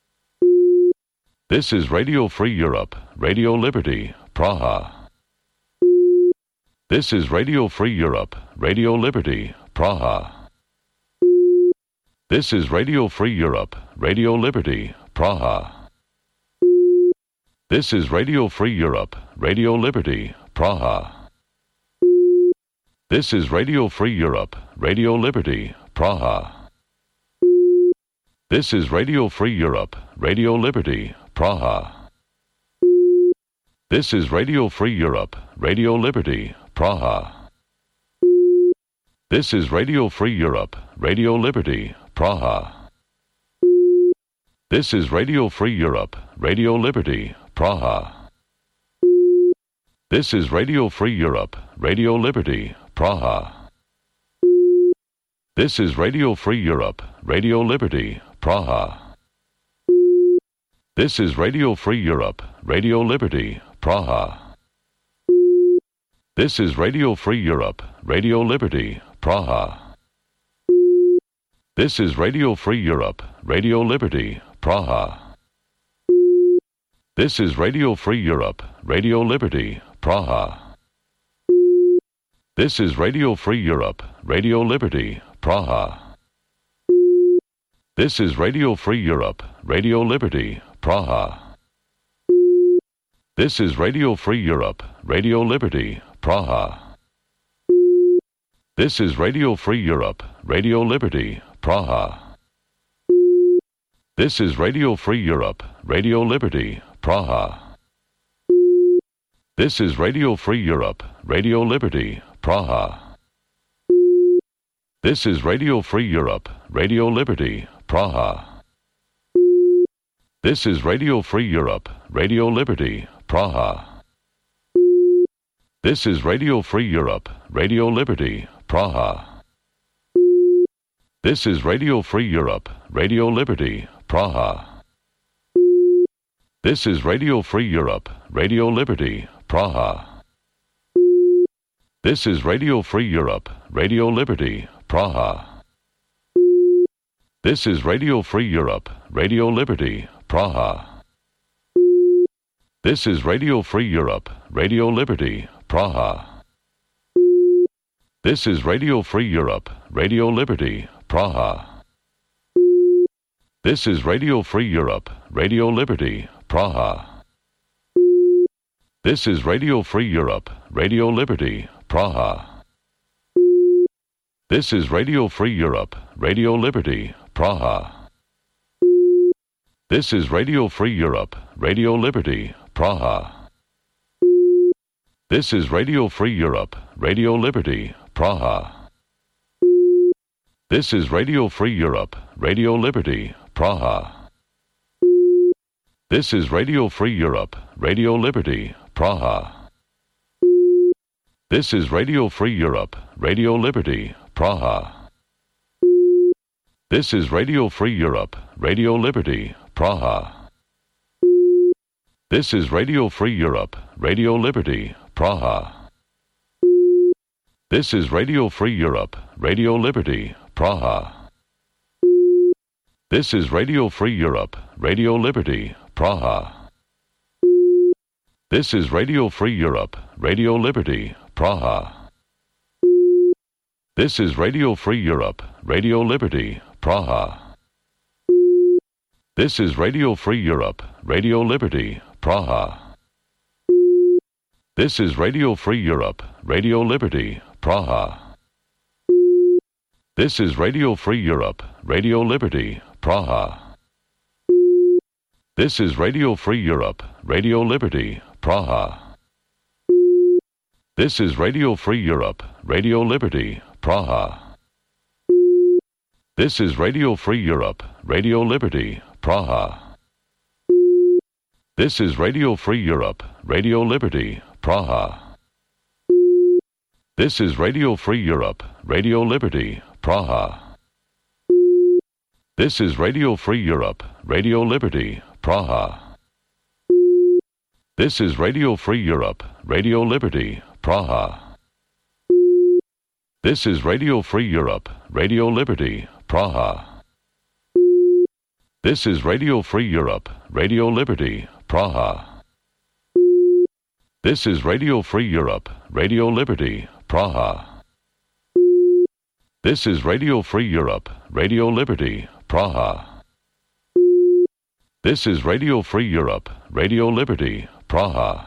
This is Radio Free Europe, Radio Liberty, Praha. This is Radio Free Europe, Radio Liberty, Praha. This is Radio Free Europe, Radio Liberty, Praha. This is Radio Free Europe, Radio Liberty, Praha. This is Radio Free Europe, Radio Liberty, Praha. This is Radio Free Europe, Radio Liberty, Praha. This is Radio Free Europe, Radio Liberty, Praha. This is Radio Free Europe, Radio Liberty, Praha. This is Radio Free Europe, Radio Liberty, Praha. This is Radio Free Europe, Radio Liberty, Praha. This is Radio Free Europe, Radio Liberty, Praha. This is Radio Free Europe, Radio Liberty, Praha. This is Radio Free Europe, Radio Liberty, Praha. This is Radio Free Europe, Radio Liberty, Praha. This is Radio Free Europe, Radio Liberty, Praha. This is Radio Free Europe, Radio Liberty, Praha. This is Radio Free Europe, Radio Liberty, Praha. This is Radio Free Europe, Radio Liberty, Praha. This is Radio Free Europe, Radio Liberty, Praha. This is Radio Free Europe, Radio Liberty, Praha. This is Radio Free Europe, Radio Liberty, Praha. This is Radio Free Europe, Radio Liberty, Praha. This is Radio Free Europe, Radio Liberty, Praha. This is Radio Free Europe, Radio Liberty, Praha. This is Radio Free Europe, Radio Liberty, Praha. This is Radio Free Europe, Radio Liberty, Praha. This is Radio Free Europe, Radio Liberty, Praha. This is Radio Free Europe, Radio Liberty, Praha. This is Radio Free Europe, Radio Liberty, Praha. This is Radio Free Europe, Radio Liberty, Praha. This is Radio Free Europe, Radio Liberty, Praha. This is Radio Free Europe, Radio Liberty, Praha. This is Radio Free Europe, Radio Liberty, Praha. This is Radio Free Europe, Radio Liberty, Praha. This is Radio Free Europe, Radio Liberty, Praha. This is Radio Free Europe, Radio Liberty, Praha. This is Radio Free Europe, Radio Liberty, Praha. This is Radio Free Europe, Radio Liberty, Praha. This is Radio Free Europe, Radio Liberty, Praha. This is Radio Free Europe, Radio Liberty, Praha. This is Radio Free Europe, Radio Liberty, Praha. This is Radio Free Europe, Radio Liberty, Praha. This is Radio Free Europe, Radio Liberty, Praha. This is Radio Free Europe, Radio Liberty, Praha. This is Radio Free Europe, Radio Liberty, Praha. This is Radio Free Europe, Radio Liberty, Praha. This is Radio Free Europe, Radio Liberty, Praha. This is Radio Free Europe, Radio Liberty, Praha. This is Radio Free Europe, Radio Liberty, Praha. This is Radio Free Europe, Radio Liberty, Praha. This is Radio Free Europe, Radio Liberty, Praha. This is Radio Free Europe, Radio Liberty, Praha. This is Radio Free Europe, Radio Liberty, Praha. This is Radio Free Europe, Radio Liberty, Praha. This is Radio Free Europe, Radio Liberty, Praha. This is Radio Free Europe, Radio Liberty, Praha. This is Radio Free Europe, Radio Liberty, Praha. This is Radio Free Europe, Radio Liberty, Praha. This is Radio Free Europe, Radio Liberty, Praha.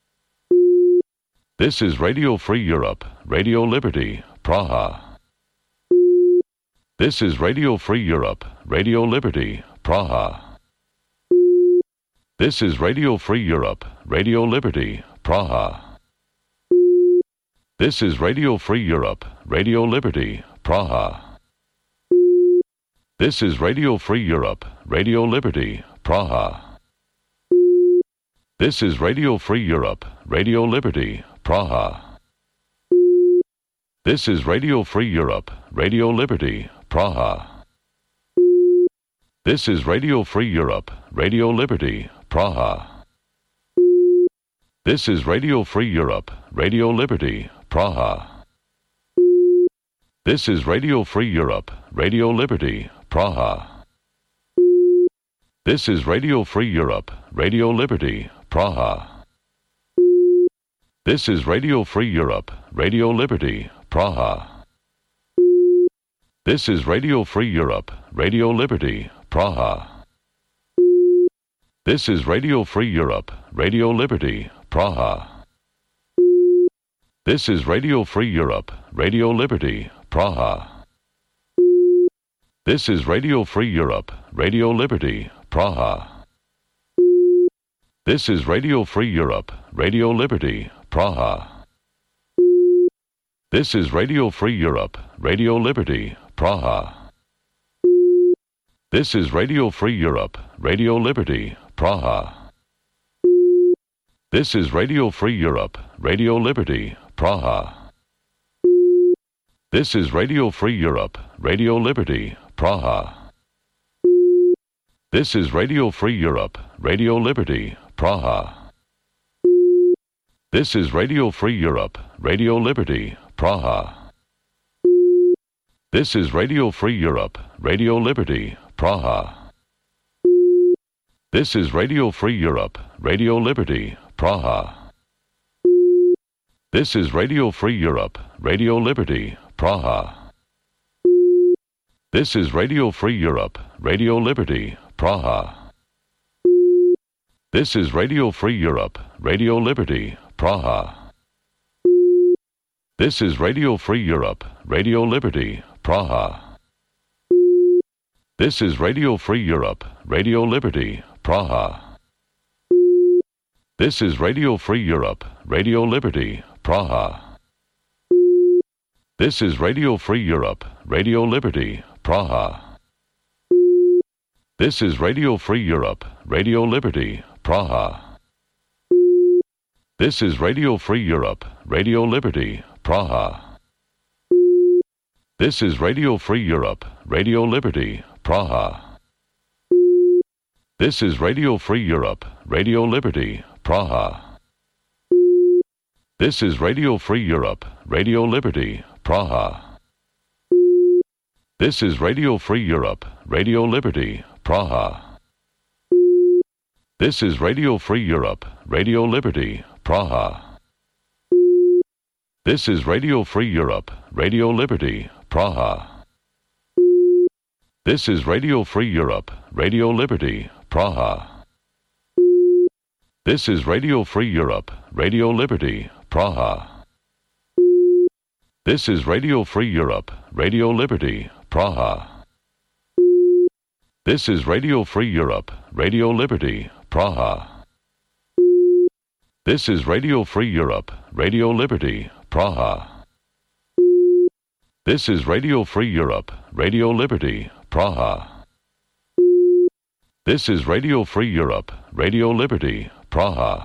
This is Radio Free Europe, Radio Liberty, Praha. This is Radio Free Europe, Radio Liberty, Praha. This is Radio Free Europe, Radio Liberty, Praha. This is Radio Free Europe, Radio Liberty, Praha. This is Radio Free Europe, Radio Liberty, Praha. This is Radio Free Europe, Radio Liberty, Praha. This is Radio Free Europe, Radio Liberty, Praha. This is Radio Free Europe, Radio Liberty, Praha. This is Radio Free Europe, Radio Liberty, Praha. This is Radio Free Europe, Radio Liberty, Praha. This is Radio Free Europe, Radio Liberty, Praha. This is Radio Free Europe, Radio Liberty, Praha. This is Radio Free Europe, Radio Liberty, Praha. This is Radio Free Europe, Radio Liberty, Praha. This is Radio Free Europe, Radio Liberty, Praha. This is Radio Free Europe, Radio Liberty, Praha. This is Radio Free Europe, Radio Liberty, Praha. This is Radio Free Europe, Radio Liberty, Praha. This is Radio Free Europe, Radio Liberty, Praha. This is Radio Free Europe, Radio Liberty, Praha. This is Radio Free Europe, Radio Liberty, Praha. This is Radio Free Europe, Radio Liberty, Praha. This is Radio Free Europe, Radio Liberty, Praha. This is Radio Free Europe, Radio Liberty, Praha. This is Radio Free Europe, Radio Liberty, Praha. This is Radio Free Europe, Radio Liberty, Praha. This is Radio Free Europe, Radio Liberty, Praha. This is Radio Free Europe, Radio Liberty, Praha. This is Radio Free Europe, Radio Liberty, Praha. This is Radio Free Europe, Radio Liberty, Praha. This is Radio Free Europe, Radio Liberty, Praha. This is Radio Free Europe, Radio Liberty, Praha. This is Radio Free Europe, Radio Liberty, Praha. This is Radio Free Europe, Radio Liberty, Praha. This is Radio Free Europe, Radio Liberty, Praha. This is Radio Free Europe, Radio Liberty, Praha. This is Radio Free Europe, Radio Liberty, Praha. This is Radio Free Europe, Radio Liberty, Praha. This is Radio Free Europe, Radio Liberty, Praha. This is Radio Free Europe, Radio Liberty, Praha. This is Radio Free Europe, Radio Liberty, Praha. This is Radio Free Europe, Radio Liberty, Praha. This is Radio Free Europe, Radio Liberty, Praha. This is Radio Free Europe, Radio Liberty, Praha. This is Radio Free Europe, Radio Liberty, Praha. This is Radio Free Europe, Radio Liberty, Praha. This is Radio Free Europe, Radio Liberty, Praha.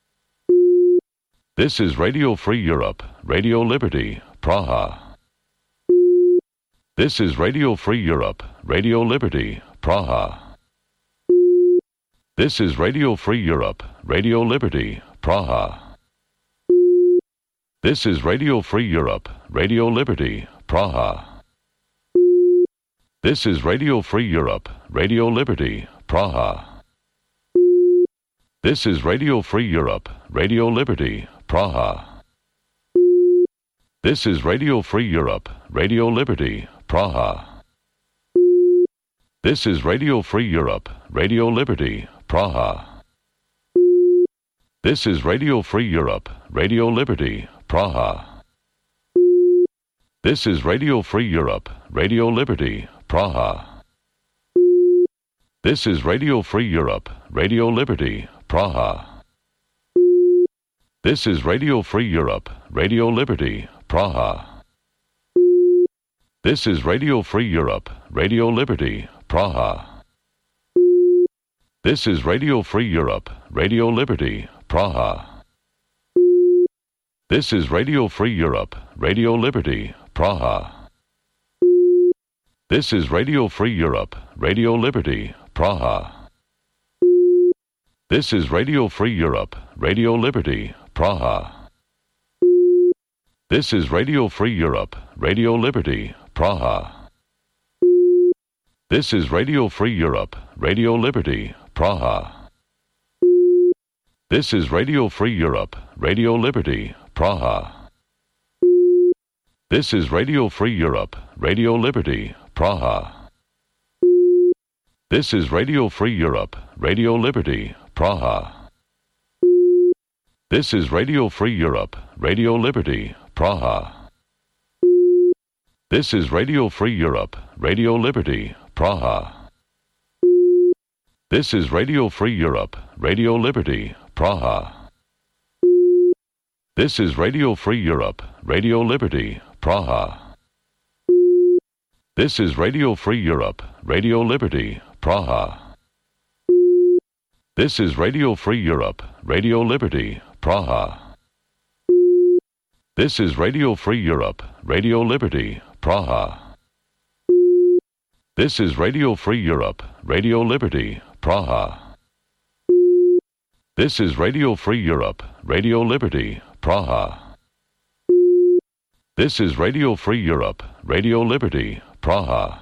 This is Radio Free Europe, Radio Liberty, Praha. This is Radio Free Europe, Radio Liberty, Praha. This is Radio Free Europe, Radio Liberty, Praha. This is Radio Free Europe, Radio Liberty, Praha. This is Radio Free Europe, Radio Liberty, Praha. This is Radio Free Europe, Radio Liberty, Praha. This is Radio Free Europe, Radio Liberty, Praha. This is Radio Free Europe, Radio Liberty, Praha. This is Radio Free Europe, Radio Liberty, Praha. This is Radio Free Europe, Radio Liberty, Praha. This is Radio Free Europe, Radio Liberty, Praha. This is Radio Free Europe, Radio Liberty, Praha. This is Radio Free Europe, Radio Liberty, Praha. This is Radio Free Europe, Radio Liberty, Praha. This is Radio Free Europe, Radio Liberty, Praha. This is Radio Free Europe, Radio Liberty, Praha. This is Radio Free Europe, Radio Liberty, Praha. This is Radio Free Europe, Radio Liberty, Praha. This is Radio Free Europe, Radio Liberty, Praha. This is Radio Free Europe, Radio Liberty, Praha. This is Radio Free Europe, Radio Liberty, Praha. This is Radio Free Europe, Radio Liberty, Praha. This is Radio Free Europe, Radio Liberty, Praha. This is Radio Free Europe, Radio Liberty, Praha. This is Radio Free Europe, Radio Liberty, Praha. This is Radio Free Europe, Radio Liberty, Praha. This is Radio Free Europe, Radio Liberty, Praha. This is Radio Free Europe, Radio Liberty, Praha. This is Radio Free Europe, Radio Liberty, Praha. This is Radio Free Europe, Radio Liberty, Praha. This is Radio Free Europe, Radio Liberty, Praha. This is Radio Free Europe, Radio Liberty, Praha.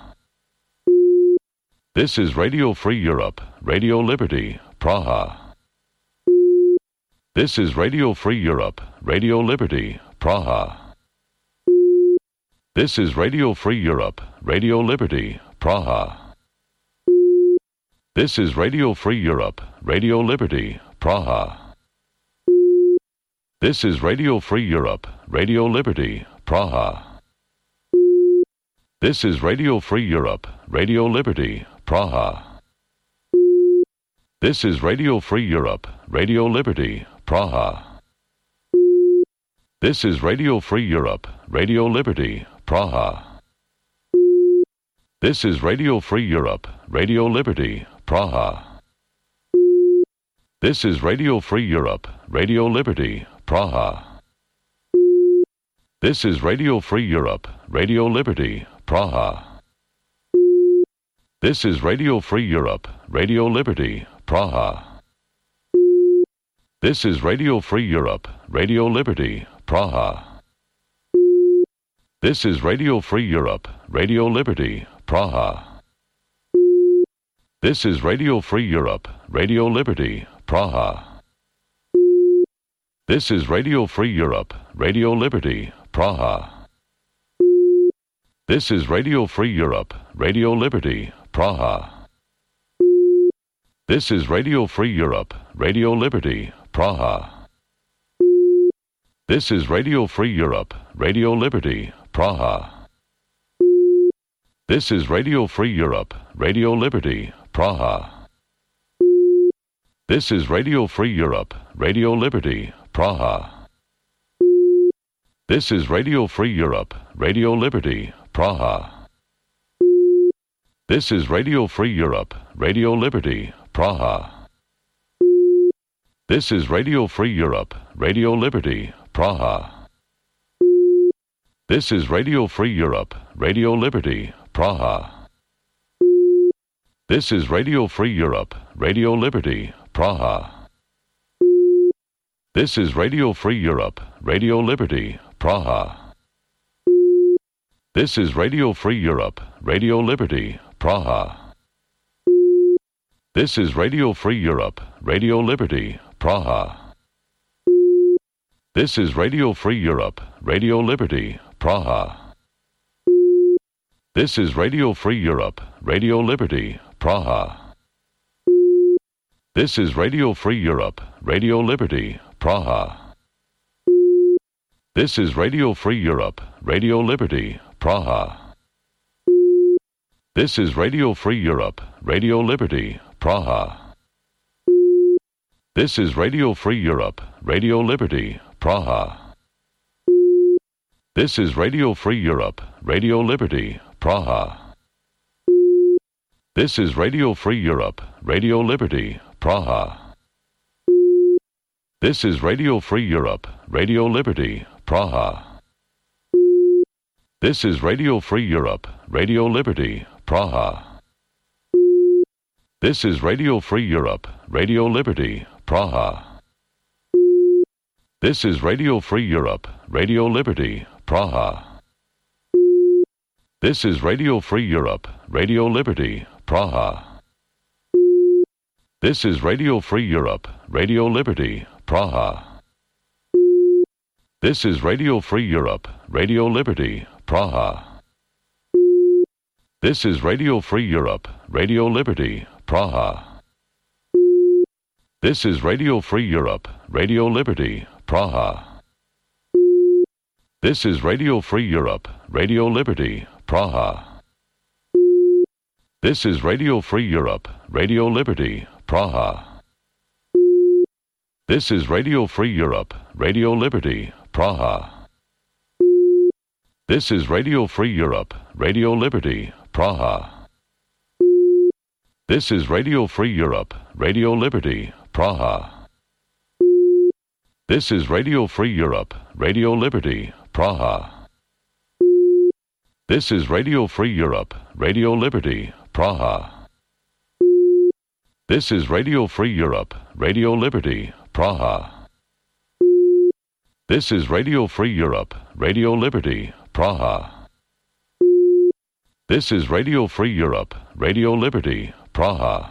This is Radio Free Europe, Radio Liberty, Praha. This is Radio Free Europe, Radio Liberty, Praha. This is Radio Free Europe, Radio Liberty, Praha. This is Radio Free Europe, Radio Liberty, Praha. This is Radio Free Europe, Radio Liberty, Praha. This is Radio Free Europe, Radio Liberty, Praha. This is Radio Free Europe, Radio Liberty, Praha. This is Radio Free Europe, Radio Liberty, Praha. This is Radio Free Europe, Radio Liberty, Praha. This is Radio Free Europe, Radio Liberty, Praha. This is Radio Free Europe, Radio Liberty, Praha. This is Radio Free Europe, Radio Liberty, Praha. This is Radio Free Europe, Radio Liberty, Praha. This is Radio Free Europe, Radio Liberty, Praha. This is Radio Free Europe, Radio Liberty, Praha. This is Radio Free Europe, Radio Liberty, Praha. This is Radio Free Europe, Radio Liberty, Praha. This is Radio Free Europe, Radio Liberty, Praha. This is Radio Free Europe, Radio Liberty, Praha. This is Radio Free Europe, Radio Liberty, Praha. This is Radio Free Europe, Radio Liberty, Praha. This is Radio Free Europe, Radio Liberty, Praha. This is Radio Free Europe, Radio Liberty, Praha. This is Radio Free Europe, Radio Liberty, Praha. This is Radio Free Europe, Radio Liberty, Praha. This is Radio Free Europe, Radio Liberty, Praha. This is Radio Free Europe, Radio Liberty, Praha. This is Radio Free Europe, Radio Liberty, Praha. This is Radio Free Europe, Radio Liberty, Praha. This is Radio Free Europe, Radio Liberty, Praha. This is Radio Free Europe, Radio Liberty, Praha. This is Radio Free Europe, Radio Liberty, Praha. This is Radio Free Europe, Radio Liberty, Praha. This is Radio Free Europe, Radio Liberty, Praha. This is Radio Free Europe, Radio Liberty, Praha. This is Radio Free Europe, Radio Liberty, Praha. This is Radio Free Europe, Radio Liberty, Praha. This is Radio Free Europe, Radio Liberty, Praha. This is Radio Free Europe, Radio Liberty, Praha. This is Radio Free Europe, Radio Liberty, Praha. This is Radio Free Europe, Radio Liberty, Praha. This is Radio Free Europe, Radio Liberty, Praha. This is Radio Free Europe, Radio Liberty, Praha. This is Radio Free Europe, Radio Liberty, Praha. This is Radio Free Europe, Radio Liberty, Praha. This is Radio Free Europe, Radio Liberty, Praha. This is Radio Free Europe, Radio Liberty, Praha. This is Radio Free Europe, Radio Liberty, Praha. This is Radio Free Europe, Radio Liberty, Praha. This is Radio Free Europe, Radio Liberty, Praha. This is Radio Free Europe, Radio Liberty, Praha. This is Radio Free Europe, Radio Liberty, Praha. This is Radio Free Europe, Radio Liberty, Praha. This is Radio Free Europe, Radio Liberty, Praha. This is Radio Free Europe, Radio Liberty, Praha. This is Radio Free Europe, Radio Liberty, Praha.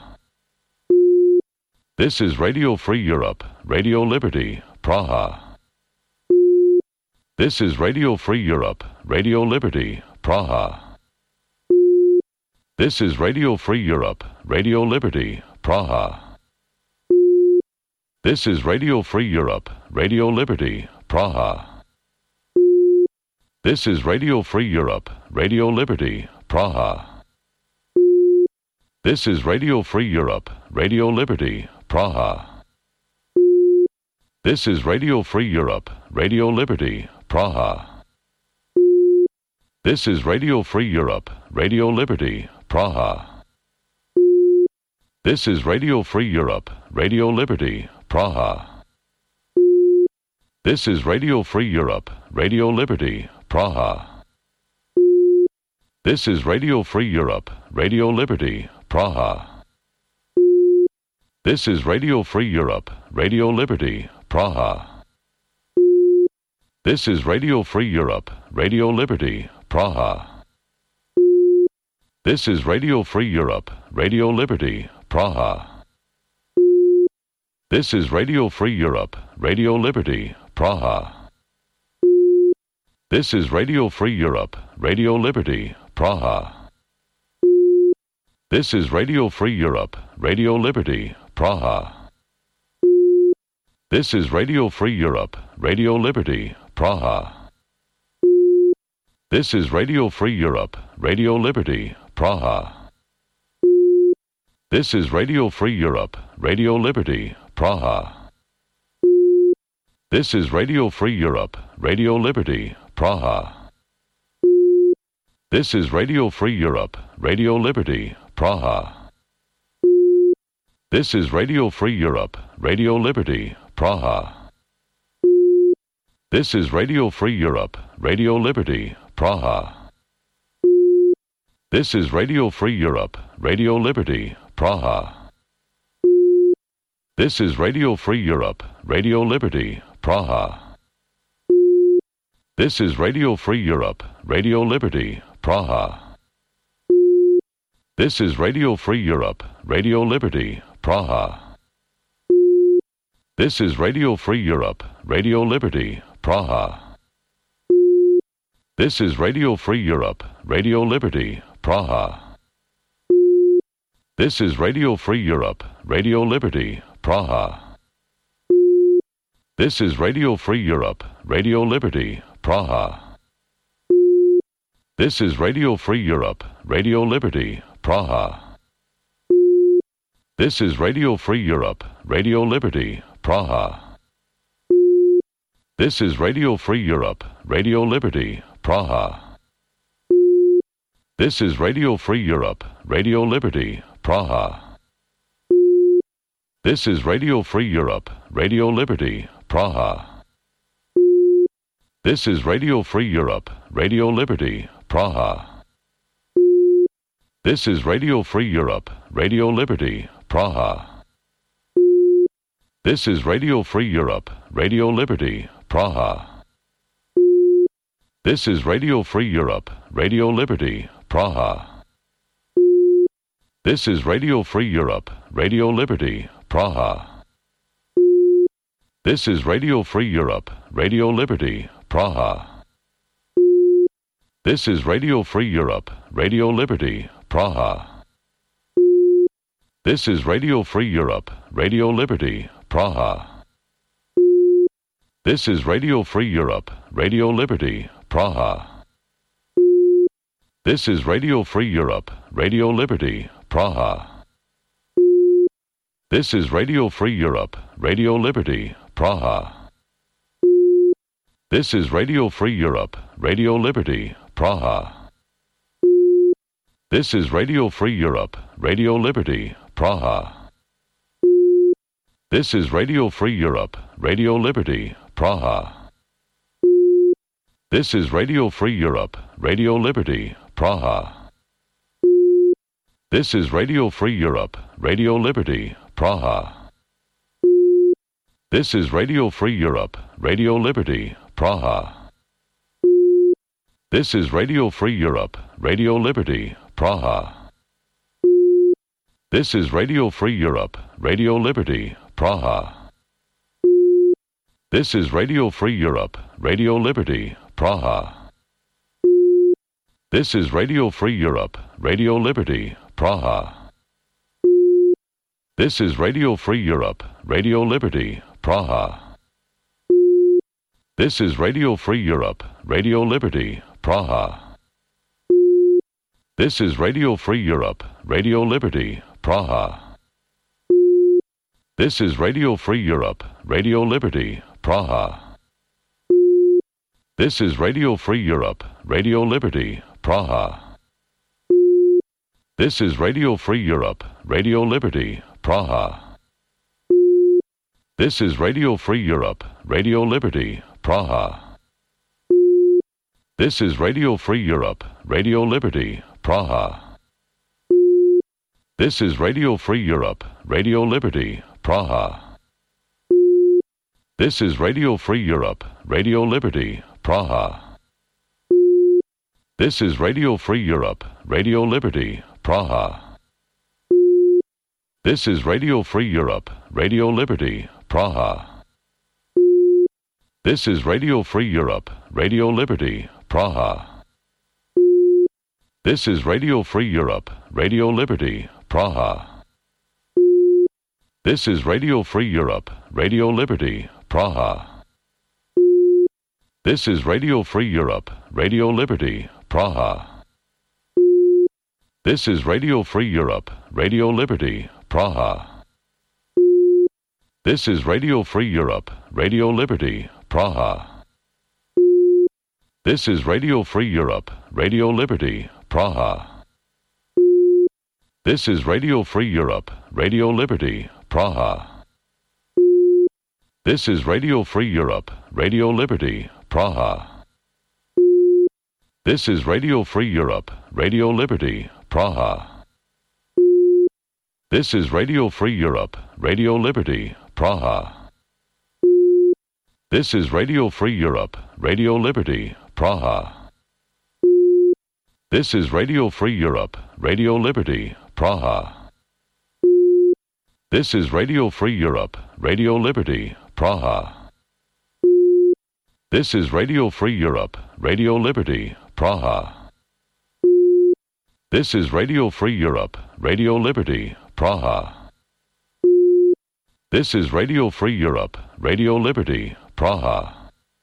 This is Radio Free Europe, Radio Liberty, Praha. This is Radio Free Europe, Radio Liberty, Praha. This is Radio Free Europe, Radio Liberty, Praha. This is Radio Free Europe, Radio Liberty, Praha. This is Radio Free Europe, Radio Liberty, Praha. This is Radio Free Europe, Radio Liberty, Praha. This is Radio Free Europe, Radio Liberty, Praha. This is Radio Free Europe, Radio Liberty, Praha. This is Radio Free Europe, Radio Liberty, Praha. This is Radio Free Europe, Radio Liberty, Praha. This is Radio Free Europe, Radio Liberty, Praha. This is Radio Free Europe, Radio Liberty, Praha. This is Radio Free Europe, Radio Liberty, Praha. This is Radio Free Europe, Radio Liberty, Praha. This is Radio Free Europe, Radio Liberty, Praha. This is Radio Free Europe, Radio Liberty, Praha. This is Radio Free Europe, Radio Liberty, Praha. This is Radio Free Europe, Radio Liberty, Praha. This is Radio Free Europe, Radio Liberty, Praha. This is Radio Free Europe, Radio Liberty, Praha. This is Radio Free Europe, Radio Liberty, Praha. This is Radio Free Europe, Radio Liberty, Praha. This is Radio Free Europe, Radio Liberty, Praha. This is Radio Free Europe, Radio Liberty, Praha. This is Radio Free Europe, Radio Liberty, Praha. This is Radio Free Europe, Radio Liberty, Praha. This is Radio Free Europe, Radio Liberty, Praha. This is Radio Free Europe, Radio Liberty, Praha. This is Radio Free Europe, Radio Liberty, Praha. This is Radio Free Europe, Radio Liberty, Praha. This is Radio Free Europe, Radio Liberty, Praha. This is Radio Free Europe, Radio Liberty, Praha. This is Radio Free Europe, Radio Liberty, Praha. This is Radio Free Europe, Radio Liberty, Praha. This is Radio Free Europe, Radio Liberty, Praha. This is Radio Free Europe, Radio Liberty, Praha. This is Radio Free Europe, Radio Liberty, Praha. This is Radio Free Europe, Radio Liberty, Praha. This is Radio Free Europe, Radio Liberty, Praha. This is Radio Free Europe, Radio Liberty, Praha. This is Radio Free Europe, Radio Liberty, Praha. This is Radio Free Europe, Radio Liberty, Praha. This is Radio Free Europe, Radio Liberty, Praha. This is Radio Free Europe, Radio Liberty, Praha. This is Radio Free Europe, Radio Liberty, Praha. This is Radio Free Europe, Radio Liberty, Praha. This is Radio Free Europe, Radio Liberty, Praha. This is Radio Free Europe, Radio Liberty, Praha. This is Radio Free Europe, Radio Liberty, Praha. This is Radio Free Europe, Radio Liberty, Praha. This is Radio Free Europe, Radio Liberty, Praha. This is Radio Free Europe, Radio Liberty, Praha. This is Radio Free Europe, Radio Liberty, Praha. This is Radio Free Europe, Radio Liberty, Praha. This is Radio Free Europe, Radio Liberty, Praha. This is Radio Free Europe, Radio Liberty, Praha. This is Radio Free Europe, Radio Liberty, Praha. This is Radio Free Europe, Radio Liberty, Praha. This is Radio Free Europe, Radio Liberty, Praha. This is Radio Free Europe, Radio Liberty, Praha. This is Radio Free Europe, Radio Liberty, Praha. This is Radio Free Europe, Radio Liberty, Praha. This is Radio Free Europe, Radio Liberty, Praha. This is Radio Free Europe, Radio Liberty, Praha. This is Radio Free Europe, Radio Liberty, Praha. This is Radio Free Europe, Radio Liberty, Praha. This is Radio Free Europe, Radio Liberty, Praha. This is Radio Free Europe, Radio Liberty, Praha. This is Radio Free Europe, Radio Liberty, Praha. This is Radio Free Europe, Radio Liberty, Praha. This is Radio Free Europe, Radio Liberty, Praha. This is Radio Free Europe, Radio Liberty, Praha. This is Radio Free Europe, Radio Liberty, Praha. This is Radio Free Europe, Radio Liberty, Praha. This is Radio Free Europe, Radio Liberty, Praha. This is Radio Free Europe, Radio Liberty, Praha. This is Radio Free Europe, Radio Liberty, Praha. This is Radio Free Europe, Radio Liberty, Praha. This is Radio Free Europe, Radio Liberty, Praha. This is Radio Free Europe, Radio Liberty, Praha. This is Radio Free Europe, Radio Liberty, Praha. This is Radio Free Europe, Radio Liberty, Praha. This is Radio Free Europe, Radio Liberty, Praha. This is Radio Free Europe, Radio Liberty, Praha. This is Radio Free Europe, Radio Liberty, Praha. This is Radio Free Europe, Radio Liberty, Praha. This is Radio Free Europe, Radio Liberty, Praha.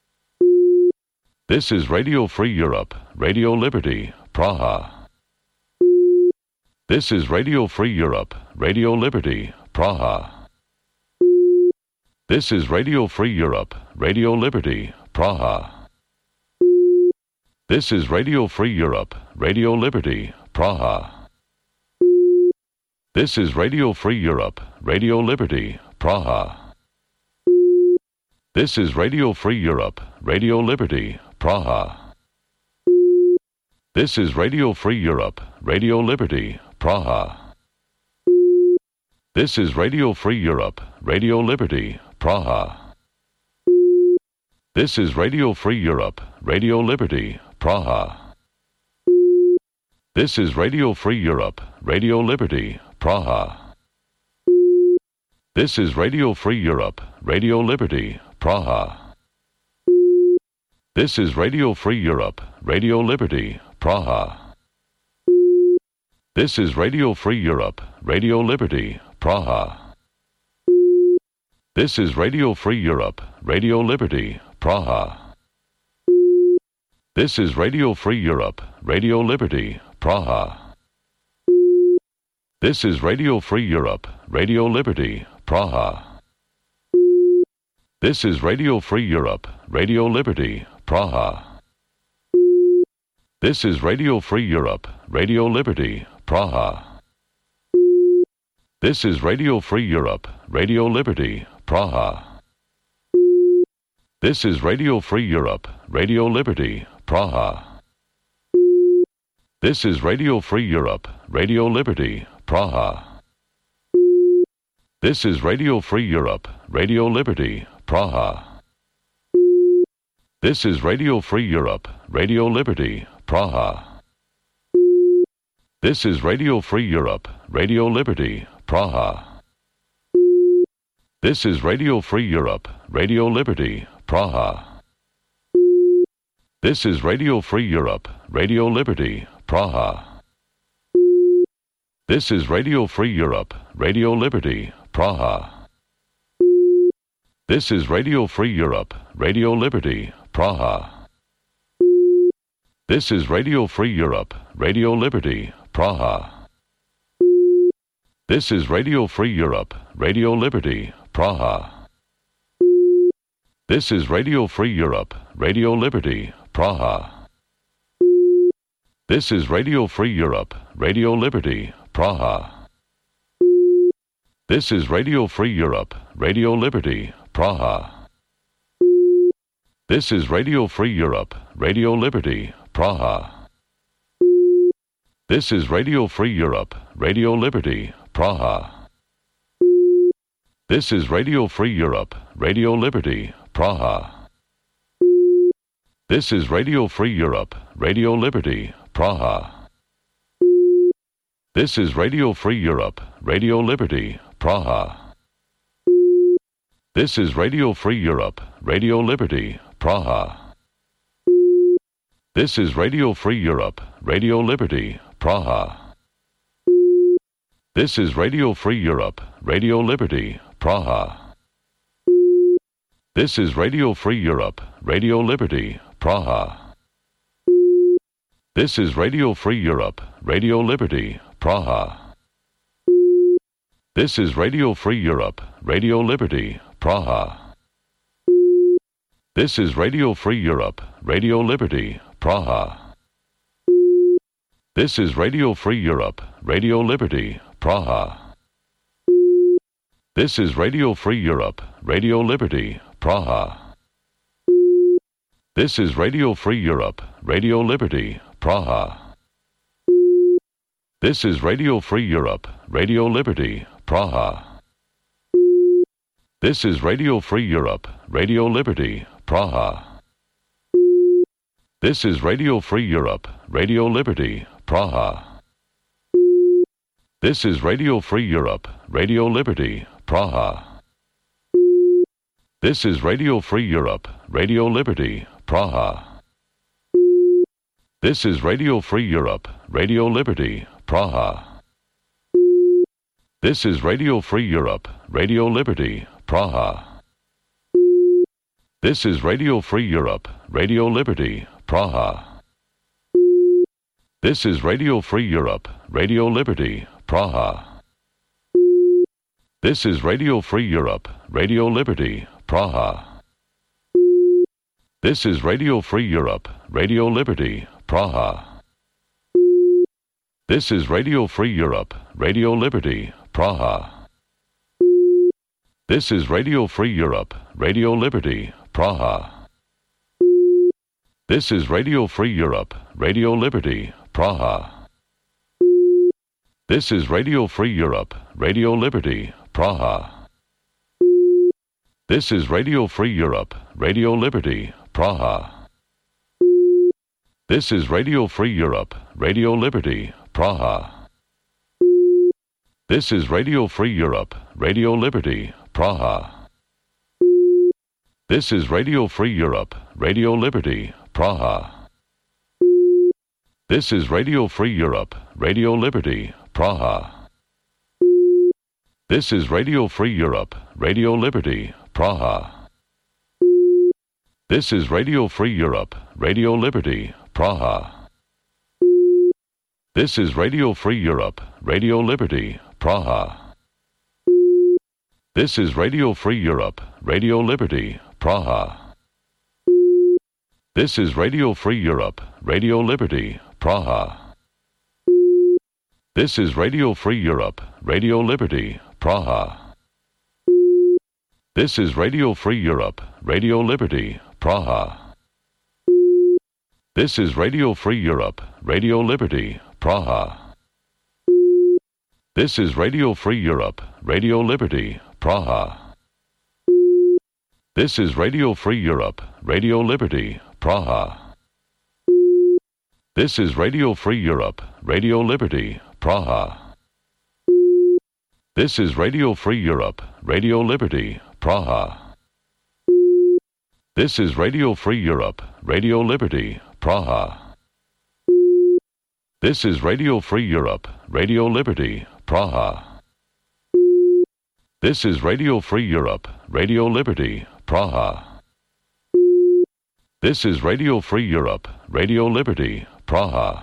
This is Radio Free Europe, Radio Liberty, Praha. This is Radio Free Europe, Radio Liberty, Praha. This is Radio Free Europe, Radio Liberty, Praha. This is Radio Free Europe, Radio Liberty, Praha. This is Radio Free Europe, Radio Liberty, Praha. This is Radio Free Europe, Radio Liberty, Praha. This is Radio Free Europe, Radio Liberty, Praha. This is Radio Free Europe, Radio Liberty, Praha. This is Radio Free Europe, Radio Liberty, Praha. This is Radio Free Europe, Radio Liberty, Praha. This is Radio Free Europe, Radio Liberty, Praha. This is Radio Free Europe, Radio Liberty, Praha. This is Radio Free Europe, Radio Liberty, Praha. This is Radio Free Europe, Radio Liberty, Praha. This is Radio Free Europe, Radio Liberty, Praha. This is Radio Free Europe, Radio Liberty, Praha. This is Radio Free Europe, Radio Liberty, Praha. This is Radio Free Europe, Radio Liberty, Praha. This is Radio Free Europe, Radio Liberty, Praha. This is Radio Free Europe, Radio Liberty, Praha. This is Radio Free Europe, Radio Liberty, Praha. This is Radio Free Europe, Radio Liberty, Praha. This is Radio Free Europe, Radio Liberty, Praha. This is Radio Free Europe, Radio Liberty, Praha. This is Radio Free Europe, Radio Liberty, Praha. This is Radio Free Europe, Radio Liberty, Praha. This is Radio Free Europe, Radio Liberty, Praha. This is Radio Free Europe, Radio Liberty, Praha. This is Radio Free Europe, Radio Liberty, Praha. This is Radio Free Europe, Radio Liberty, Praha. This is Radio Free Europe, Radio Liberty, Praha. This is Radio Free Europe, Radio Liberty, Praha. This is Radio Free Europe, Radio Liberty, Praha. This is Radio Free Europe, Radio Liberty, Praha. This is Radio Free Europe, Radio Liberty, Praha. This is Radio Free Europe, Radio Liberty, Praha. This is Radio Free Europe, Radio Liberty, Praha. This is Radio Free Europe, Radio Liberty, Praha. This is Radio Free Europe, Radio Liberty, Praha. This is Radio Free Europe, Radio Liberty, Praha. This is Radio Free Europe, Radio Liberty, Praha. This is Radio Free Europe, Radio Liberty, Praha. This is Radio Free Europe, Radio Liberty, Praha. This is Radio Free Europe, Radio Liberty, Praha. This is Radio Free Europe, Radio Liberty, Praha. This is Radio Free Europe, Radio Liberty, Praha. This is Radio Free Europe, Radio Liberty, Praha. This is Radio Free Europe, Radio Liberty, Praha. This is Radio Free Europe, Radio Liberty, Praha. This is Radio Free Europe, Radio Liberty, Praha. This is Radio Free Europe, Radio Liberty, Praha. This is Radio Free Europe, Radio Liberty, Praha. This is Radio Free Europe, Radio Liberty, Praha. This is Radio Free Europe, Radio Liberty, Praha. This is Radio Free Europe, Radio Liberty, Praha. This is Radio Free Europe, Radio Liberty, Praha. This is Radio Free Europe, Radio Liberty, Praha. This is Radio Free Europe, Radio Liberty, Praha. This is Radio Free Europe, Radio Liberty, Praha. This is Radio Free Europe, Radio Liberty, Praha. This is Radio Free Europe, Radio Liberty, Praha. This is Radio Free Europe, Radio Liberty, Praha. This is Radio Free Europe, Radio Liberty, Praha. This is Radio Free Europe, Radio Liberty, Praha. This is Radio Free Europe, Radio Liberty, Praha. This is Radio Free Europe, Radio Liberty, Praha. This is Radio Free Europe, Radio Liberty, Praha. This is Radio Free Europe, Radio Liberty, Praha. This is Radio Free Europe, Radio Liberty, Praha. This is Radio Free Europe, Radio Liberty, Praha. This is Radio Free Europe, Radio Liberty, Praha. This is Radio Free Europe, Radio Liberty, Praha. This is Radio Free Europe, Radio Liberty, Praha. This is Radio Free Europe, Radio Liberty, Praha. This is Radio Free Europe, Radio Liberty, Praha. This is Radio Free Europe, Radio Liberty, Praha. This is Radio Free Europe, Radio Liberty, Praha. This is Radio Free Europe, Radio Liberty, Praha. This is Radio Free Europe, Radio Liberty, Praha. This is Radio Free Europe, Radio Liberty, Praha. This is Radio Free Europe, Radio Liberty, Praha. This is Radio Free Europe, Radio Liberty, Praha. This is Radio Free Europe, Radio Liberty, Praha. This is Radio Free Europe, Radio Liberty, Praha.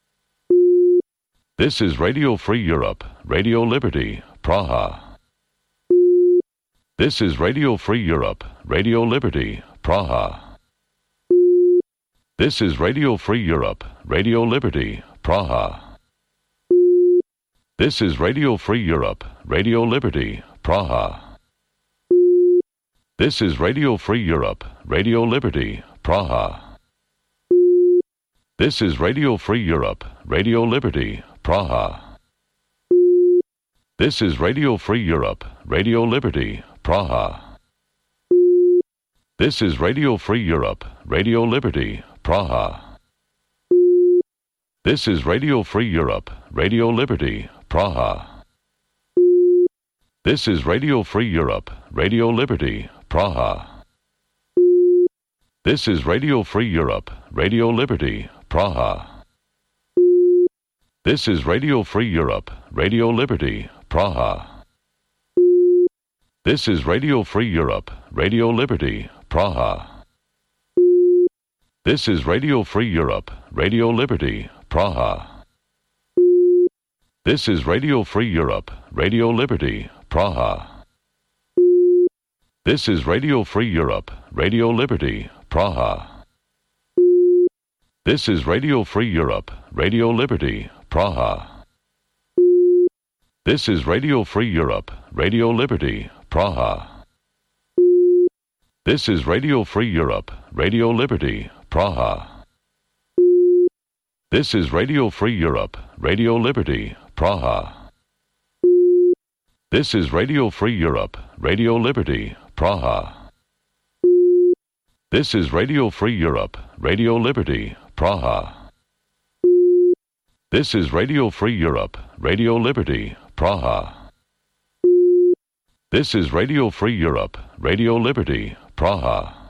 This is Radio Free Europe, Radio Liberty, Praha. This is Radio Free Europe, Radio Liberty, Praha. This is Radio Free Europe, Radio Liberty, Praha. This is Radio Free Europe, Radio Liberty, Praha. This is Radio Free Europe, Radio Liberty, Praha. This is Radio Free Europe, Radio Liberty, Praha. This is Radio Free Europe, Radio Liberty, Praha. This is Radio Free Europe, Radio Liberty, Praha. This is Radio Free Europe, Radio Liberty, Praha. This is Radio Free Europe, Radio Liberty, Praha. This is Radio Free Europe, Radio Liberty, Praha. This is Radio Free Europe, Radio Liberty, Praha. This is Radio Free Europe, Radio Liberty, Praha. This is Radio Free Europe, Radio Liberty, Praha. This is Radio Free Europe, Radio Liberty, Praha. This is Radio Free Europe, Radio Liberty, Praha. This is Radio Free Europe, Radio Liberty, Praha. This is Radio Free Europe, Radio Liberty, Praha. This is Radio Free Europe, Radio Liberty, Praha. This is Radio Free Europe, Radio Liberty, Praha. This is Radio Free Europe, Radio Liberty, Praha. This is Radio Free Europe, Radio Liberty, Praha. This is Radio Free Europe, Radio Liberty, Praha. This is Radio Free Europe, Radio Liberty, Praha.